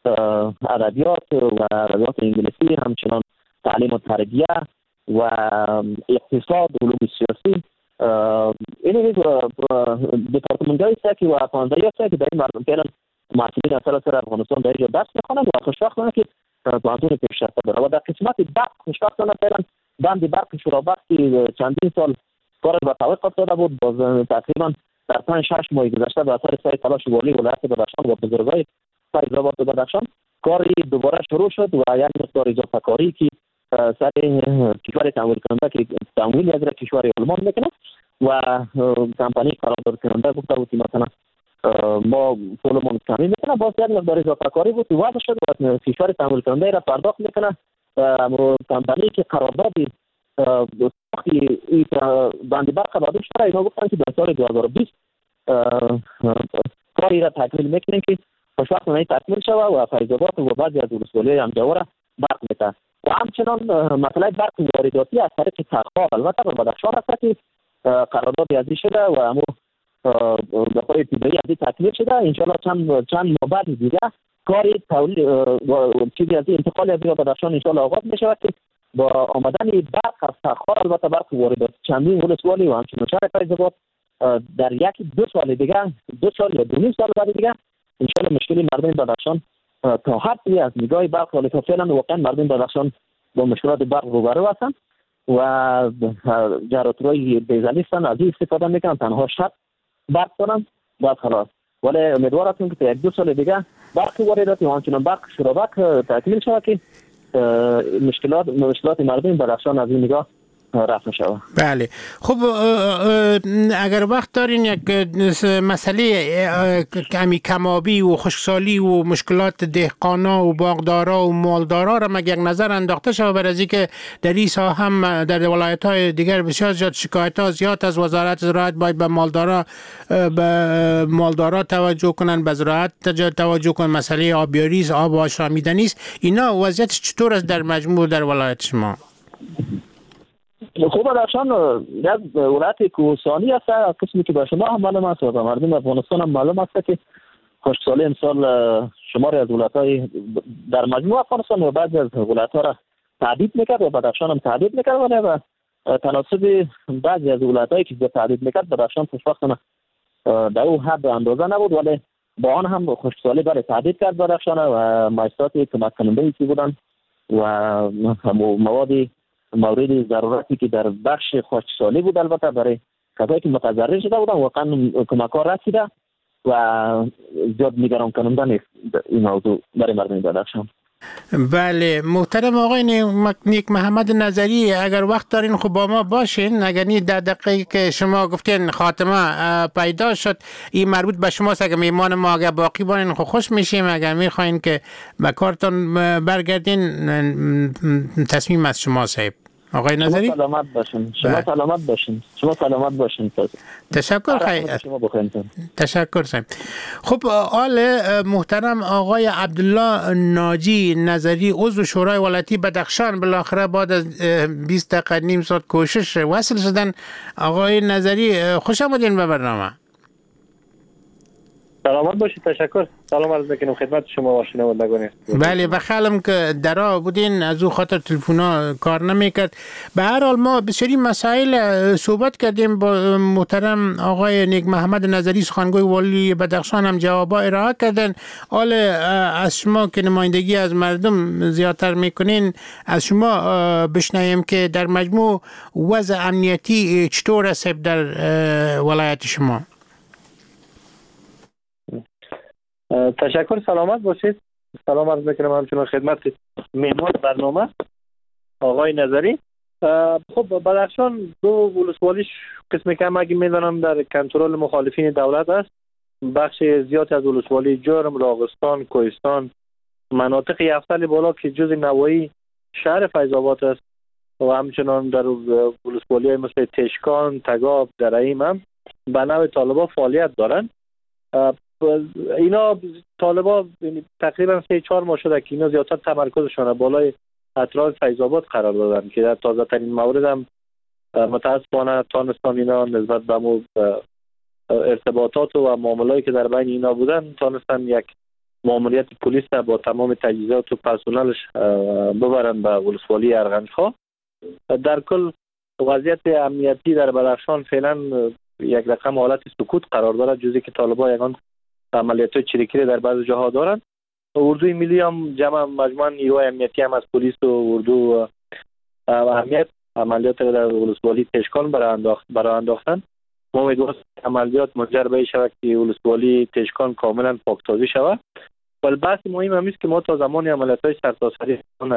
ادبیات و ادبیات انگلیسی، همچنان تعلیم و تربیه و اقتصاد و علوم سیاسی. این دپارتمان‌های سکی و پانزده است که در این مردم فعلا مسئولین از سراسر افغانستان در اینجا درس می‌خوانند و خوشبختانه که پاونتون پیشرفته داره. و در قسمت برق خوشبختانه فعلا بند برق شورابخ که چندین سال کارش به توقف افتاده بود، باز تقریبا در پنج شش ماه گذشته به اثر سعی تلاش والی ولایت بدخشان و بزرگای فیض‌آباد بدخشان کاری دوباره شروع شد و یک مقدار اضافه کاری که سر کشور تمویل کننده که تمویل از کشور آلمان میکنه و کمپانی قرارداد کننده گفته بود که مثلا ما پولمون کمی میکنه، باز یک مقدار اضافه کاری بود وضع شد و کشور تمویل کننده را پرداخت میکنه. کمپانی که قرارداد ساختی این بند برق قرارداد شده اینا گفتن که در سال دو هزار و بیست کاری را تکمیل میکنن که خوشبختانه تکمیل شده و فیض‌آباد و بعضی از ولسوالی‌های همجوار برق میده. و همچنان مسئله برق وارداتی از طریق تخار البته به بدخشان است که قرارداد ازی شده و همو بخور ابتدایی ازی تکمیل شده. انشاءالله چند چند ماه بعد دیگه کاری تولید و چیزی ازی انتقال ازی به بدخشان انشاءالله آغاز میشه که با آمدن برق از تخار البته برق وارداتی چندین ولسوالی و همچنان شهر فیض‌آباد در یک دو سال دیگه دو سال یا دو نیم سال بعد دیگه انشاءالله مشکلی مردم بدخشان تا حدی از نگاه برق ولی تا فعلا واقعا مردم بدخشان با مشکلات برق روبرو هستند و جنراتورهای دیزلی هستند از این استفاده میکنن تنها شب برق دارن بعد خلاص. ولی امیدوار هستیم که تا یک دو سال دیگه برق وارداتی و همچنان برق شورابک تکمیل شود که مشکلات مشکلات مردم بدخشان از این نگاه رفع شود. بله، خب اگر وقت دارین یک مسئله کمی کمابی و خشکسالی و مشکلات دهقانا و باغدارا و مالدارا را مگر یک نظر انداخته شود بر از اینکه در این ساحه هم در ولایت‌های دیگر بسیار زیاد شکایت‌ها زیاد از وزارت زراعت باید به مالدارا به مالدارا توجه کنن، به زراعت توجه کنن، مسئله آبیاری آب آشامیدنی است. اینا وضعیت چطور است در مجموع در ولایت شما؟ خوب بدخشان یک ولایت کوهستانی است، قسمی که به شما هم معلوم است و به مردم افغانستان هم معلوم است که خشکسالی امسال شماری از ولایت‌های در مجموع افغانستان و بعضی از ولایت‌ها را تهدید میکرد و بدخشان هم تهدید میکرد ولی و تناسب بعضی از ولایت‌هایی که تهدید میکرد بدخشان خوشبختانه در او حد اندازه نبود ولی با آن هم خشکسالی برای تهدید کرد بدخشان و مؤسسات کمک کننده که بودند و مواد مورد ضرورتی که در بخش خشکسالی بود البته برای کسایی که متضرر شده بودن واقعا کمک‌ها رسیده و زیاد نگران کننده نیست این موضوع برای مردم بدخشان. بله محترم آقای نیک محمد نظری، اگر وقت دارین خب با ما باشین. اگر نی در دقیقه که شما گفتین خاتمه پیدا شد این مربوط به شماست، اگر میمان ما اگر باقی بانین خب خوش میشیم. اگر میخواین که به کارتون برگردین تصمیم از شما صاحب. آقای نظری شما سلامت باشین. شما سلامت باشین. شما سلامت باشین. تشکر خیلی. تشکر صاحب. خب آل محترم آقای عبدالله ناجی نظری عضو شورای ولایتی بدخشان بالاخره بعد از بیست دقیقه نیم ساعت کوشش وصل شدن. آقای نظری خوش آمدین به برنامه. سلامت باشید. تشکر. سلام عرض میکنم خدمت شما و شنوندگان. بله بخیالم که درا بودین از او خاطر تلفونا کار نمیکرد. به هر حال ما بسیاری مسائل صحبت کردیم با محترم آقای نیک محمد نظری سخنگوی والی بدخشان هم جوابا ارائه کردن. حال از شما که نمایندگی از مردم زیادتر میکنین از شما بشنویم که در مجموع وضع امنیتی چطور است در ولایت شما؟ تشکر. سلامت باشید. سلام عرض میکنم همچنان خدمت مهمان برنامه آقای نظری. خب بدخشان دو ولسوالیش قسم کم اگه میدانم در کنترل مخالفین دولت است. بخش زیاد از ولسوالی جرم، راغستان، کوهستان، مناطق یفتل بالا که جز نواحی شهر فیض آباد است و همچنان در ولسوالی مثل تشکان، تگاب، درعیم هم به نوع طالبان فعالیت دارند. اینا طالبا تقریبا سه چهار ماه شده که اینا زیادتر تمرکزشون بالای اطراف فیض آباد قرار دادن که در تازه ترین مورد هم متاسفانه تانستان اینا نسبت به ارتباطات و معامله‌ای که در بین اینا بودن تانستن یک ماموریت پلیس با تمام تجهیزات و پرسنلش ببرن به ولسوالی ارغنج‌خواه. در کل وضعیت امنیتی در بدخشان فعلا یک رقم حالت سکوت قرار دارد، جزی که طالبان یگان عملیات چریکی در بعض جاها دارند. اردوی ملی هم جمع مجموعاً نیروی امنیتی هم از پلیس و اردو اهمیت عملیات در ولسوالی تشکان برای انداخت برای انداختن. ما امیدواریم عملیات منجر به شود که ولسوالی تشکان کاملا پاکسازی شود. ولی بحث مهم هم است که ما تا زمان عملیات‌های سرتاسری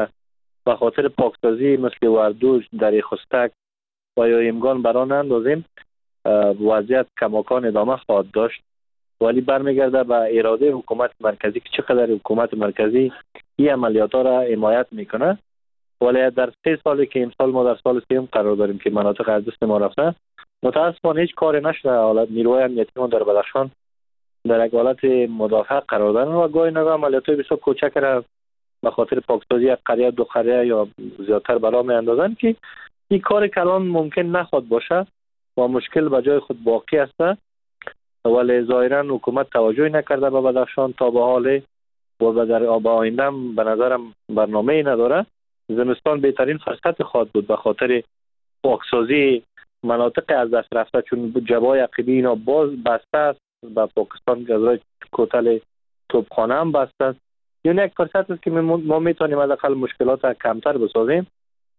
به خاطر پاکسازی مثل وردوش، دره خستک و یا ایمگان بران اندازیم وضعیت کماکان ادامه خواهد داشت. ولی برمیگرده به اراده حکومت مرکزی که چقدر حکومت مرکزی این عملیات ها را حمایت میکنه. ولی در سه سالی که امسال ما در سال سیم قرار داریم که مناطق از دست ما رفته متاسفانه هیچ کاری نشده. حالت نیروی امنیتی ما در بدخشان در یک حالت مدافع قرار دارن و گاهی نگاه عملیات های بسیار کوچک را به خاطر پاکسازی یک قریه دو قریه یا زیادتر بلا می اندازن که این کار کلان ممکن نخواد باشه و مشکل به جای خود باقی است. ولی ظاهرا حکومت توجهی نکرده به بدخشان تا به حال و در آب آینده به نظرم برنامه‌ای نداره. زمستان بهترین فرصت خواهد بود به خاطر پاکسازی مناطق از دست رفته، چون جبهه عقبی اینا باز بسته است. با پاکستان گذرای کوتل توپخانه هم بسته است. یعنی یک فرصت است که ما میتونیم حداقل مشکلات کمتر بسازیم.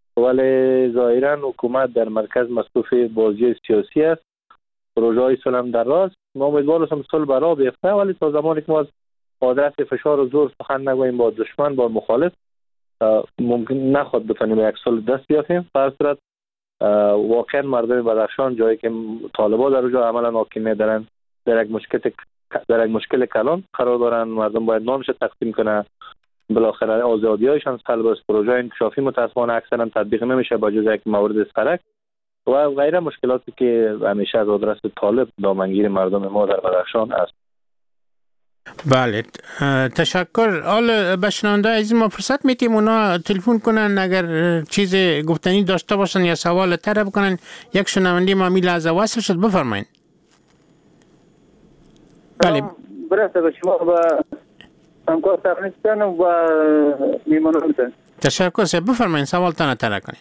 ولی ظاهرا حکومت در مرکز مصروف بازی سیاسی است. پروژه های سلام در راست. ما امیدوار هستم صلح برا بیفته، ولی تا زمانی که ما از قدرت فشار و زور سخن نگوییم با دشمن با مخالف ممکن نخواد بتونیم یک صلح دست بیافیم. در صورت واقعا مردم بدخشان جایی که طالبان در اونجا عملا حاکمیت دارن در یک مشکل در یک مشکل کلان قرار دارن. مردم باید نانش تقسیم کنه، بالاخره آزادی‌هایشان سلب است. پروژه انکشافی متأسفانه اکثرا تطبیق نمیشه با جز یک مورد استرک و غیره مشکلاتی که همیشه از آدرس طالب دامنگیر مردم ما در بدخشان است. بله تشکر. حال بشنونده عزیز ما فرصت میتیم اونا تلفن کنن اگر چیز گفتنی داشته باشن یا سوال طرح کنن. یک شنونده ما می لحظه وصل شد، بفرمایید. بله برسته به شما و همکار تقنیستان و میمانانتان. تشکر سه بفرمایید سوال تانه طرح کنید.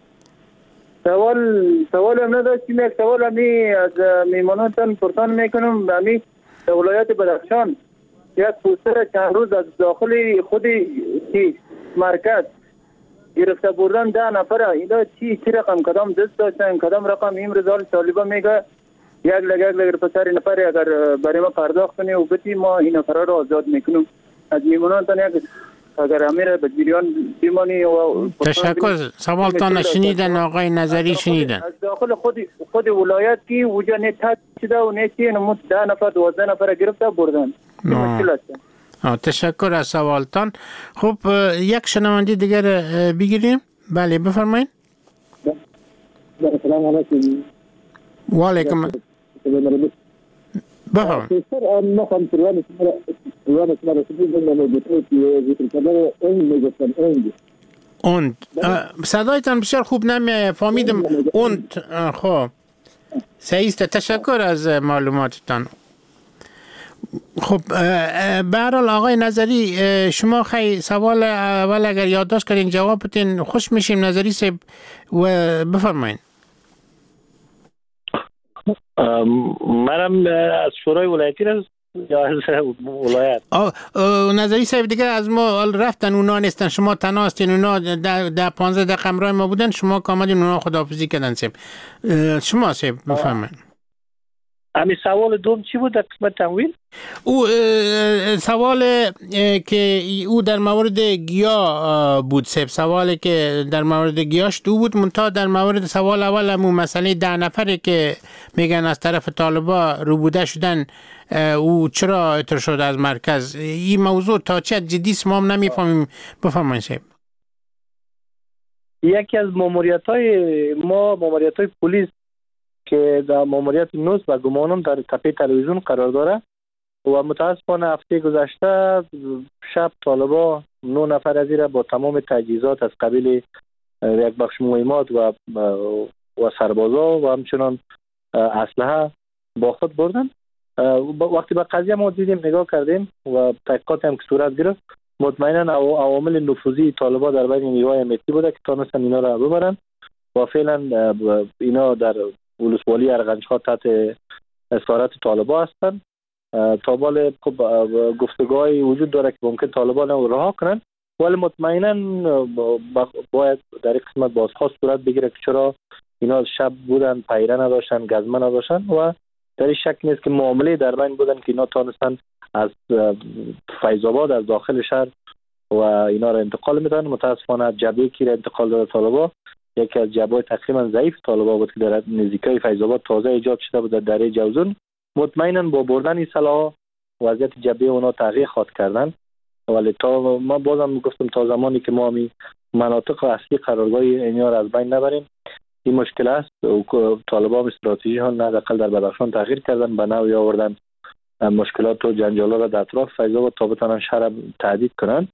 سوال سوال هم نداشتیم. یک سوال همی از میمانانتان پرسان میکنم. همی ولایت بدخشان یک پوستر چند روز از داخل خودی چی مرکز گرفته بردن ده نفره. اینا چی چی رقم کدام دست داشتن کدام رقم این رزال طالبان میگه یک لگه یک لگر پسر نفر اگر برای ما پرداخت کنی و بتی ما این نفره را آزاد میکنیم. از میمانانتان یک اگر امیر به جریان بمانی و تشکر. سوالتان شنیدن آقای نظری شنیدن. از داخل خود خود ولایت کی وجا نه تاد شده و نه چی نمود ده نفر دوازده نفر گرفته بردن. مشکل است. تشکر از سوالتان. خب یک شنونده دیگر بگیریم. بله بفرمایید. سلام علیکم. و علیکم. بفرمایید. سر ما خواهم پروانه پروانه شما را سپید بگم بطور که ذکر کردن اون میگفتن اون اون صدایتان بسیار خوب نمی فهمیدم. اون خب صحیح است. تشکر از معلوماتتان. خب به هر حال آقای نظری شما خیلی سوال اول اگر یادداشت کردین جواب بدین خوش میشیم. نظری صاحب و بفرمایید. منم از شورای ولایتی است یا از ولایت؟ نظری صاحب دیگه از ما رفتن، اونا نیستن، شما تنها هستین. اونا ده ده پانزده دقیقه همراه ما بودن، شما که آمدین اونا خداحافظی کردن. صاحب شما صاحب بفرمایید. همین سوال دوم چی بود در قسمت تمویل؟ او سوال که او در مورد گیاه بود صاحب، سوالی که در مورد گیاش دو بود، منتها در مورد سوال اول همون مسئله ده نفره که میگن از طرف طالبا روبوده شدن او چرا اطلاع شد از مرکز، این موضوع تا چه جدی است ما هم نمیفهمیم. بفرمایید صاحب. یکی از ماموریت‌های ما ماموریت‌های پلیس که در ماموریت نوز و گمانم در تپه تلویزیون قرار داره و متاسفانه هفته گذشته شب طالبا نه نفر از ایره با تمام تجهیزات از قبیل یک بخش مهمات و و سربازا و همچنان اسلحه با خود بردن. وقتی به قضیه ما دیدیم نگاه کردیم و تحقیقات هم که صورت گرفت، مطمئنا عوامل نفوذی طالبا در بین نیروهای امنیتی بوده که تونستن اینا را ببرن و فعلا اینا در ولسوالی ارغنج‌ها تحت اسارت طالبا هستند. تا بال گفتگوهای وجود داره که ممکن طالبان رو رها کنن، ولی مطمئنا باید در این قسمت بازخواست صورت بگیره که چرا اینا شب بودن، پیره نداشتن، گزمه نداشتن و در این شک نیست که معامله در بین بودن که اینا تانستن از فیض آباد از داخل شهر و اینا را انتقال میدن. متاسفانه جبهه کی را انتقال داده طالبا یکی از جبهه‌های تقریبا ضعیف طالبا بود که در نزدیکی فیض آباد تازه ایجاد شده بود در دره جوزون. مطمئنا با بردن این سلاح وضعیت جبهه اونا تغییر خواهد کردن، ولی تا ما بازم میگفتم تا زمانی که ما می مناطق اصلی قرارگاهی اینا را از بین نبریم این مشکل است. طالبا استراتژی ها حداقل در بدخشان تغییر کردن، به نوعی آوردن مشکلات و جنجالا را در اطراف فیض آباد تا بتونن شهر تهدید کنن.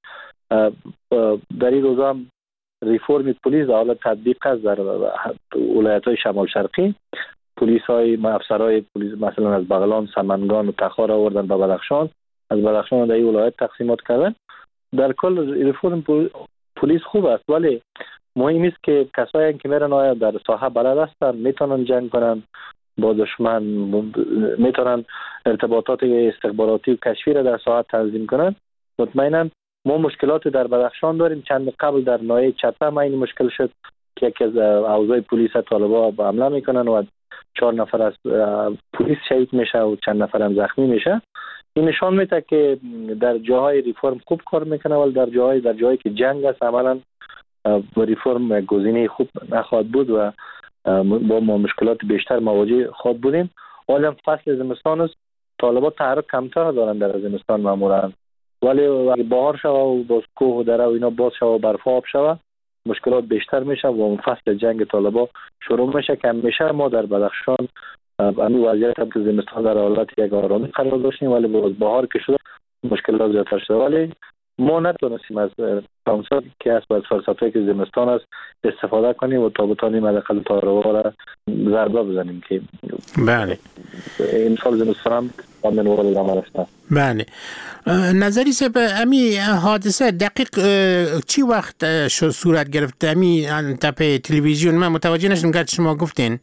در این روزا هم ریفورم پلیس حالا تطبیق است در ولایت‌های شمال شرقی. پلیس های افسرهای پلیس مثلا از بغلان، سمنگان و تخار آوردن به بدخشان، از بدخشان در این ولایت تقسیمات کردن. در کل ریفورم پلیس خوب است، ولی مهم است که کسایی که میرن آیا در ساحه بلد هستن، میتونن جنگ کنن با دشمن، میتونن ارتباطات استخباراتی و کشفی را در ساحه تنظیم کنن. مطمئنا ما مشکلات در بدخشان داریم. چند قبل در ناحیه چته ما این مشکل شد که یکی از اوضاع پلیس طالبا با حمله میکنن و چهار نفر از پلیس شهید میشه و چند نفر هم زخمی میشه. این نشان میده که در جاهای ریفورم خوب کار میکنه، ولی در جاهای در جاهایی که جنگ است عملا ریفورم گزینه خوب نخواهد بود و با ما مشکلات بیشتر مواجه خواهد بودیم. حالا فصل زمستان است، طالبا تحرک کمتر دارن در زمستان معمولا، ولی اگه بهار شوه و باز کوه و دره و اینا باز شوه و برف آب شوه مشکلات بیشتر میشه و اون فصل جنگ طالبا شروع میشه که همیشه ما در بدخشان همین وضعیت هم که زمستان در حالت یک آرامی قرار داشتیم، ولی باز بهار که شده مشکلات زیادتر شده. ولی ما نتونستیم از فرصت که از فرصتایی که زمستان است استفاده کنیم و تا بتانیم حداقل طالبا را ضربه بزنیم که بله این سال زمستان هم من وارد عمل است. بله. نظری صاحب امی حادثه دقیق چی وقت شو صورت گرفت؟ امی تپه تلویزیون من متوجه نشدم که شما گفتین.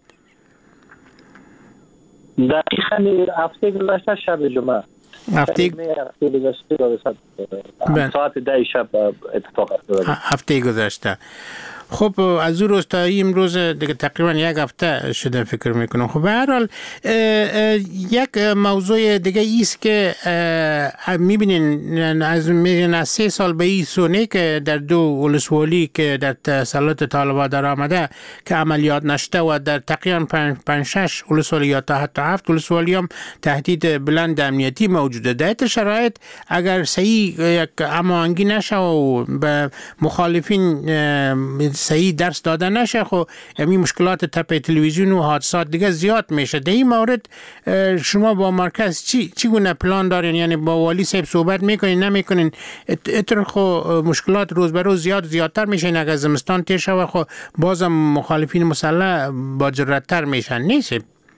دقیقاً هفته گذشته شب جمعه. هفته هفته گذشته ساعت ده شب اتفاق افتاد. هفته گذشته. خب از اون روز تا امروز دیگه تقریبا یک هفته شده فکر میکنم. خب به هر حال یک موضوع دیگه ایست که میبینین از میبینین سه سال به این سونه که در دو ولسوالی که در تسلط طالبان در آمده که عملیات نشده و در تقریبا پنج شش ولسوالی یا تا حتی هفت ولسوالی هم تهدید بلند امنیتی موجوده. در شرایط اگر صحیح یک هماهنگی نشه و به مخالفین صحیح درس داده نشه، خب همین مشکلات تپ تلویزیون و حادثات دیگه زیاد میشه. در این مورد شما با مرکز چی چگونه پلان دارین؟ یعنی با والی صاحب صحبت میکنین نمیکنین؟ اتر خو مشکلات روز به روز زیاد زیادتر میشن. اگر زمستان تیر شوه خب بازم مخالفین مسلح با جرأت‌تر میشن نیست؟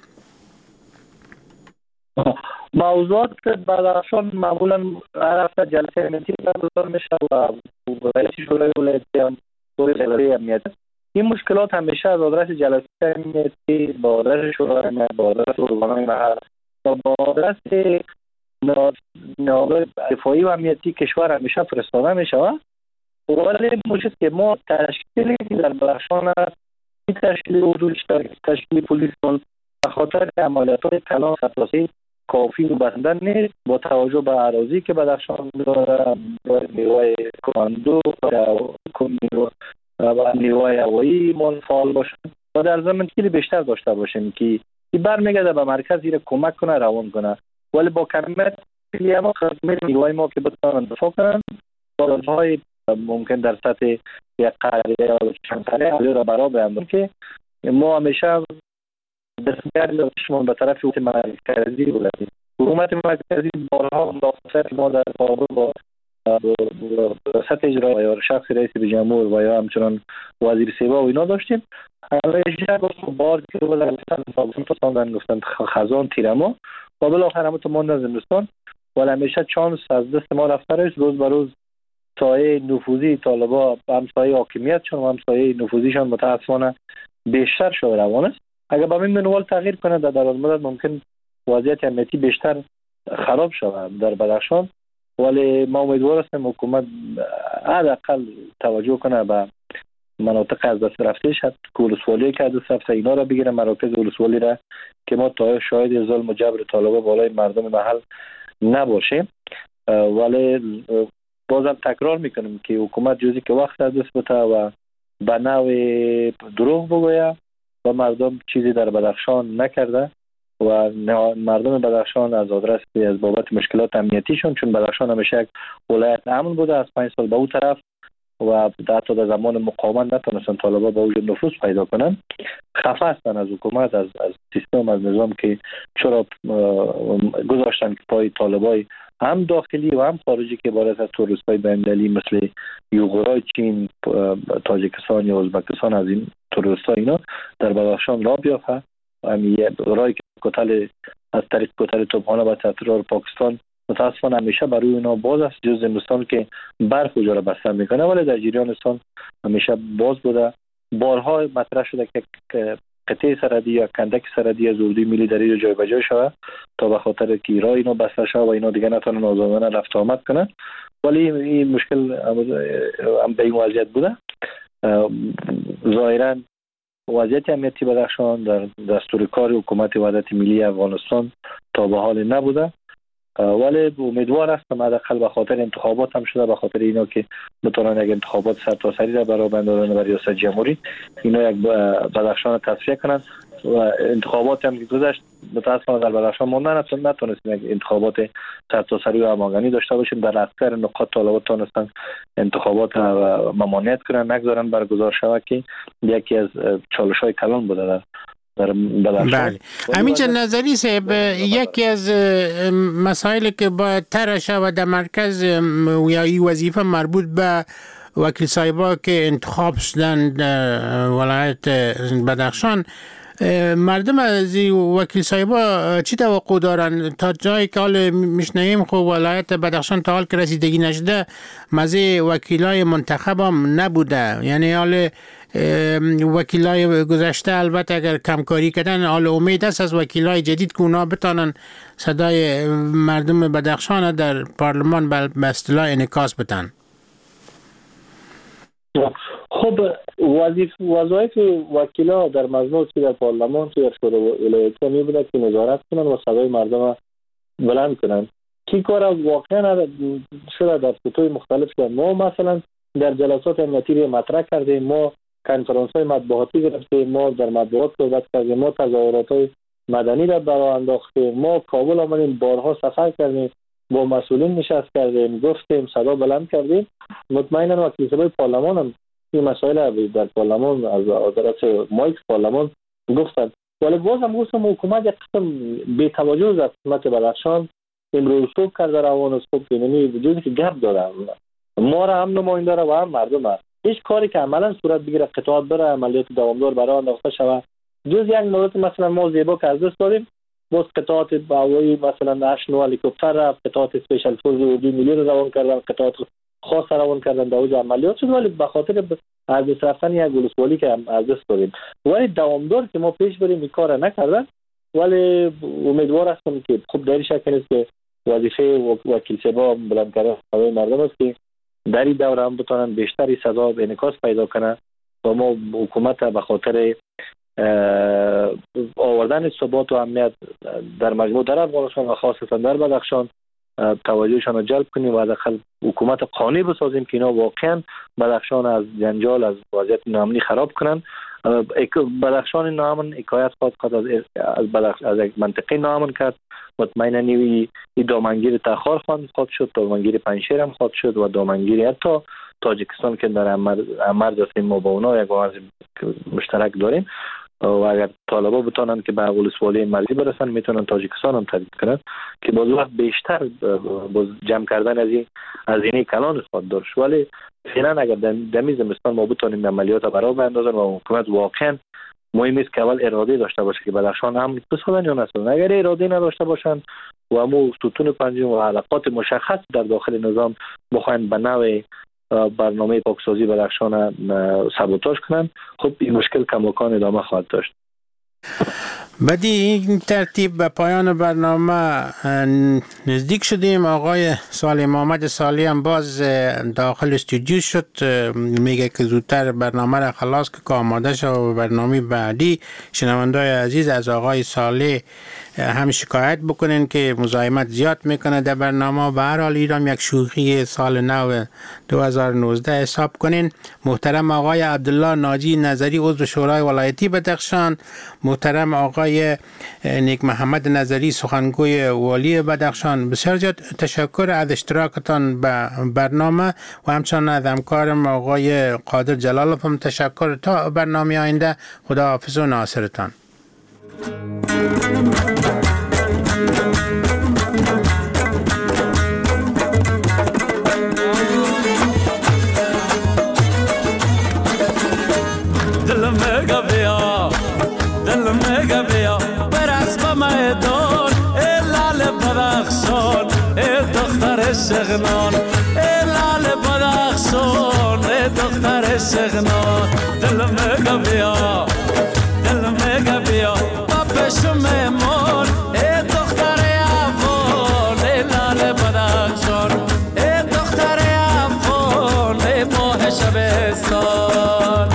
موضوعات بدخشان معمولا هر هفته جلسه امنیتی برگزار میشه و رئیس شورای ولایتی هم شورای امنیت. این مشکلات همیشه از آدرس جلسه امنیتی با آدرس شورای امنیت با آدرس ارگان‌های محل و با آدرس نهادهای دفاعی و امنیتی کشور همیشه فرستاده میشه. ولی مشکل که ما تشکیلی که در بدخشان است، این تشکیل حدود تشکیل پلیس به خاطر عملیات‌های کلان اساسی کافی و بسنده نیست. با توجه به اراضی که بدخشان داره، نیروهای کماندو و نیروهای هوایی ما فعال باشن و در ضمن کلی بیشتر داشته باشیم که این برمیگرده به مرکز این کمک کنه، روان کنه. ولی با کمیت کلی ما خدمت نیروهای ما که بتوانند دفاع کنن های ممکن در سطح یک قریه یا چند قریه علی را برا بیندن که ما همیشه دستگردی شما به طرف حکومت مرکزی بودیم. حکومت مرکزی بارها مداخلت ما در کابل با سطح اجرایی یا شخص رئیس جمهور و یا همچنان وزیر سیوا و اینا داشتیم. همیشه بار که بودن تو ساندن گفتن خزان تیرما و بالاخره هم تو ماندن زمستان. ولی همیشه چانس از دست ما رفته است. روز به روز سایه نفوذی طالبا هم سایه حاکمیت چون هم سایه نفوذیشان متاسفانه بیشتر شده روان است. اگر با این منوال تغییر کنه در دراز مدت ممکن وضعیت امنیتی بیشتر خراب شود در بدخشان. ولی ما امیدوار هستیم حکومت حداقل توجه کنه به مناطق از دست رفته شد که ولسوالی که از دست رفته اینا را بگیره، مراکز ولسوالی را که ما تا شاهد ظلم و جبر طالبان بالای مردم محل نباشیم. ولی بازم تکرار میکنیم که حکومت جزی که وقت از دست بده و به نوع دروغ بگویه و مردم چیزی در بدخشان نکرده و مردم بدخشان از آدرس از بابت مشکلات امنیتیشون، چون بدخشان همیشه یک ولایت امن بوده از پنج سال به اون طرف و حتی در زمان مقاومت نتونستن طالبان با وجود نفوذ پیدا کنن، خفه هستن از حکومت، از از سیستم، از نظام که چرا گذاشتن که پای طالبای هم داخلی و هم خارجی که عبارت از تروریست‌های بین‌المللی مثل یوغورای چین، تاجیکستان یا ازبکستان از این تروریست‌ها اینا در بدخشان راه بیافته. همین رای که کتل از طریق کتل توپخانه و ترور پاکستان متاسفانه همیشه برای اینا باز است، جز زمستان که برف اونجا را بسته میکنه. ولی در جریان سال همیشه باز بوده. بارها مطرح شده که قطعه سرحدی یا کندک سرحدی از اردوی ملی در اینجا جای بجای شود تا به خاطر که راه اینا بسته شود و اینا دیگه نتونن آزادانه رفت آمد کنن. ولی این مشکل هم به این وضعیت بوده. ظاهرا وضعیت امنیتی بدخشان در دستور کار حکومت وحدت ملی افغانستان تا به حال نبوده. ولی امیدوار هستم حداقل به خاطر انتخابات هم شده، به خاطر اینا که بتونن یک انتخابات سرتاسری را برای بندازن برای ریاست جمهوری اینا یک بدخشان تصفیه کنن و انتخابات هم که گذشت متاسفانه در بدخشان ما نتونستیم یک انتخابات سرتاسری و هماهنگی داشته باشیم. در اکثر نقاط طالبان تونستن انتخابات ممانعت کنن، نگذارن برگزار شود که یکی از چالش‌های کلان بوده در بله. همینجا نظری صاحب، یکی از مسائل که باید طرح شود در مرکز یا این وظیفه مربوط به وکیل صاحبا که انتخاب شدن در ولایت بدخشان، مردم از وکیل صاحبا چی توقع دارن؟ تا جایی که حال میشنویم خب ولایت بدخشان تا حال که رسیدگی نشده مزه وکیلای منتخب هم نبوده. یعنی حال وکیلای گذشته البته اگر کمکاری کردن، حال امید است از وکیلای جدید که اونا بتانن صدای مردم بدخشان در پارلمان به اصطلاح انعکاس بدن. خب وظیف وظایف وکیلا در مجموع که در پارلمان که در شورای ولایتی می بوده که نظارت کنن و صدای مردم بلند کنن. کی کار واقعا شده در سطوح مختلف شده. ما مثلا در جلسات امنیتی مطرح کردیم، ما کنفرانس های مطبوعاتی گرفتیم، ما در مطبوعات صحبت کردیم، ما تظاهرات های مدنی را برآورده انداختیم، ما کابل آمدیم، بارها سفر کردیم، با مسئولین نشست کردیم، گفتیم، صدا بلند کردیم. مطمئنا وکیل صاحب پارلمان هم این مسائل در پارلمان از عدالت مایک پارلمان گفتن. ولی باز هم گفتم حکومت یک قسم بی توجه از حکومت بدخشان امروز صبح کرده روان است. خب اینمی وجودی که گپ داره، ما را هم نماینده را و هم مردم را هیچ کاری که عملا صورت بگیره قطعات بره عملیات دوامدار برای انداخته شود. جز یک مورد مثلا ما زیبا که از دست داریم، باز قطعات هوایی مثلا هشت نو هلیکوپتر رفت، قطعات اسپیشال فورس اردوی ملی رو روان کردن، قطعات خاص روان کردن، در اوج عملیات شد. ولی به خاطر از دست رفتن یک ولسوالی که از دست داریم، ولی دوامدار که ما پیش بریم این کار نکردن. ولی امیدوار هستم که خب در این شکل است که وظیفه وکیل صاحب بلند کردن صدای مردم است که در این دوره هم بتونن بیشتری سزا و انعکاس پیدا کنه و ما حکومت به خاطر آوردن ثبات و امنیت در مجموع در افغانستان و خاصتا در بدخشان توجهشان را جلب کنیم و حداقل حکومت قانونی بسازیم که اینا واقعا بدخشان از جنجال، از وضعیت ناامنی خراب کنن. بدخشان ناامن حکایت خواهد کرد از از بدخش از یک منطقه ناامن کرد. مطمئنا نیوی این دامنگیر تخار خواهد شد، دامنگیر پنجشیر هم خواهد شد و دامنگیر حتی تاجیکستان که در مرز هستیم ما با اونا یک مرز مشترک داریم و اگر طالبا بتونن که به ولسوالی مرزی برسن میتونن تاجیکستان هم تهدید کنن که باز وقت بیشتر باز جمع کردن از این از این کلان خود داشت. ولی فعلا اگر دمی زمستان ما بتونیم عملیات برای بیاندازن و حکومت واقعا مهم است که اول اراده داشته باشه که بدخشان هم بسازن یا نسازن. اگر اراده نداشته باشن و امو ستون پنجم و علاقات مشخص در داخل نظام بخواین به نوع برنامه پاکسازی بدخشان سابوتاژ کنن، خب این مشکل کماکان ادامه خواهد داشت. بدی این ترتیب به پایان برنامه نزدیک شدیم. آقای صالح محمد صالح هم باز داخل استودیو شد، میگه که زودتر برنامه را خلاص که آماده شد و برنامه بعدی. شنوندای عزیز از آقای صالح هم شکایت بکنین که مزاحمت زیاد میکنه در برنامه. به هر حال ایران یک شوخی سال نو دو هزار و نوزده حساب کنین. محترم آقای عبدالله ناجی نظری عضو شورای ولایتی بدخشان، محترم آقای نیک محمد نظری سخنگوی والی بدخشان، بسیار زیاد تشکر از اشتراکتان به برنامه و همچنان از همکارم آقای قادر جلالوف هم تشکر. تا برنامه آینده خدا حافظ و ناصرتان. دلم میگه بیا، دلم میگه بیا برقص به میدان، ای لال بدخشان، ای دختر شغنان، ای لال بدخشان، ای دختر شغنان. دلم میگه بیا، دلم میگه بیا با پیشم میمون، ای دختر افغان، ای لال بدخشان، ای دختر افغان، ای ماه شبستان.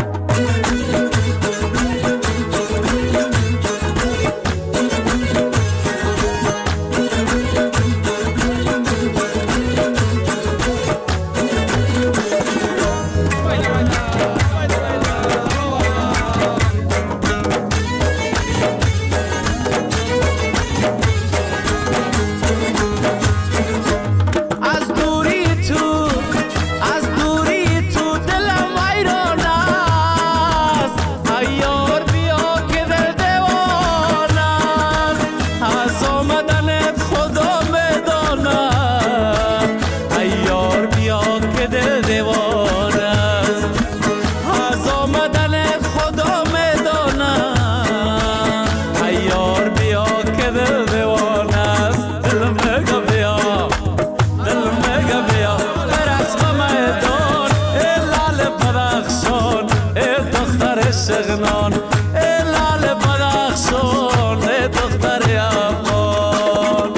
شغنان ای لال بدخشان ای دختر افغان.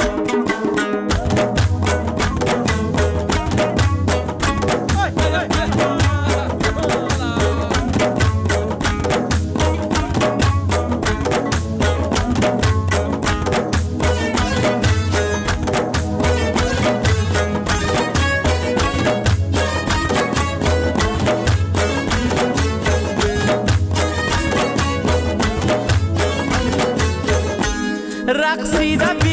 رقصیده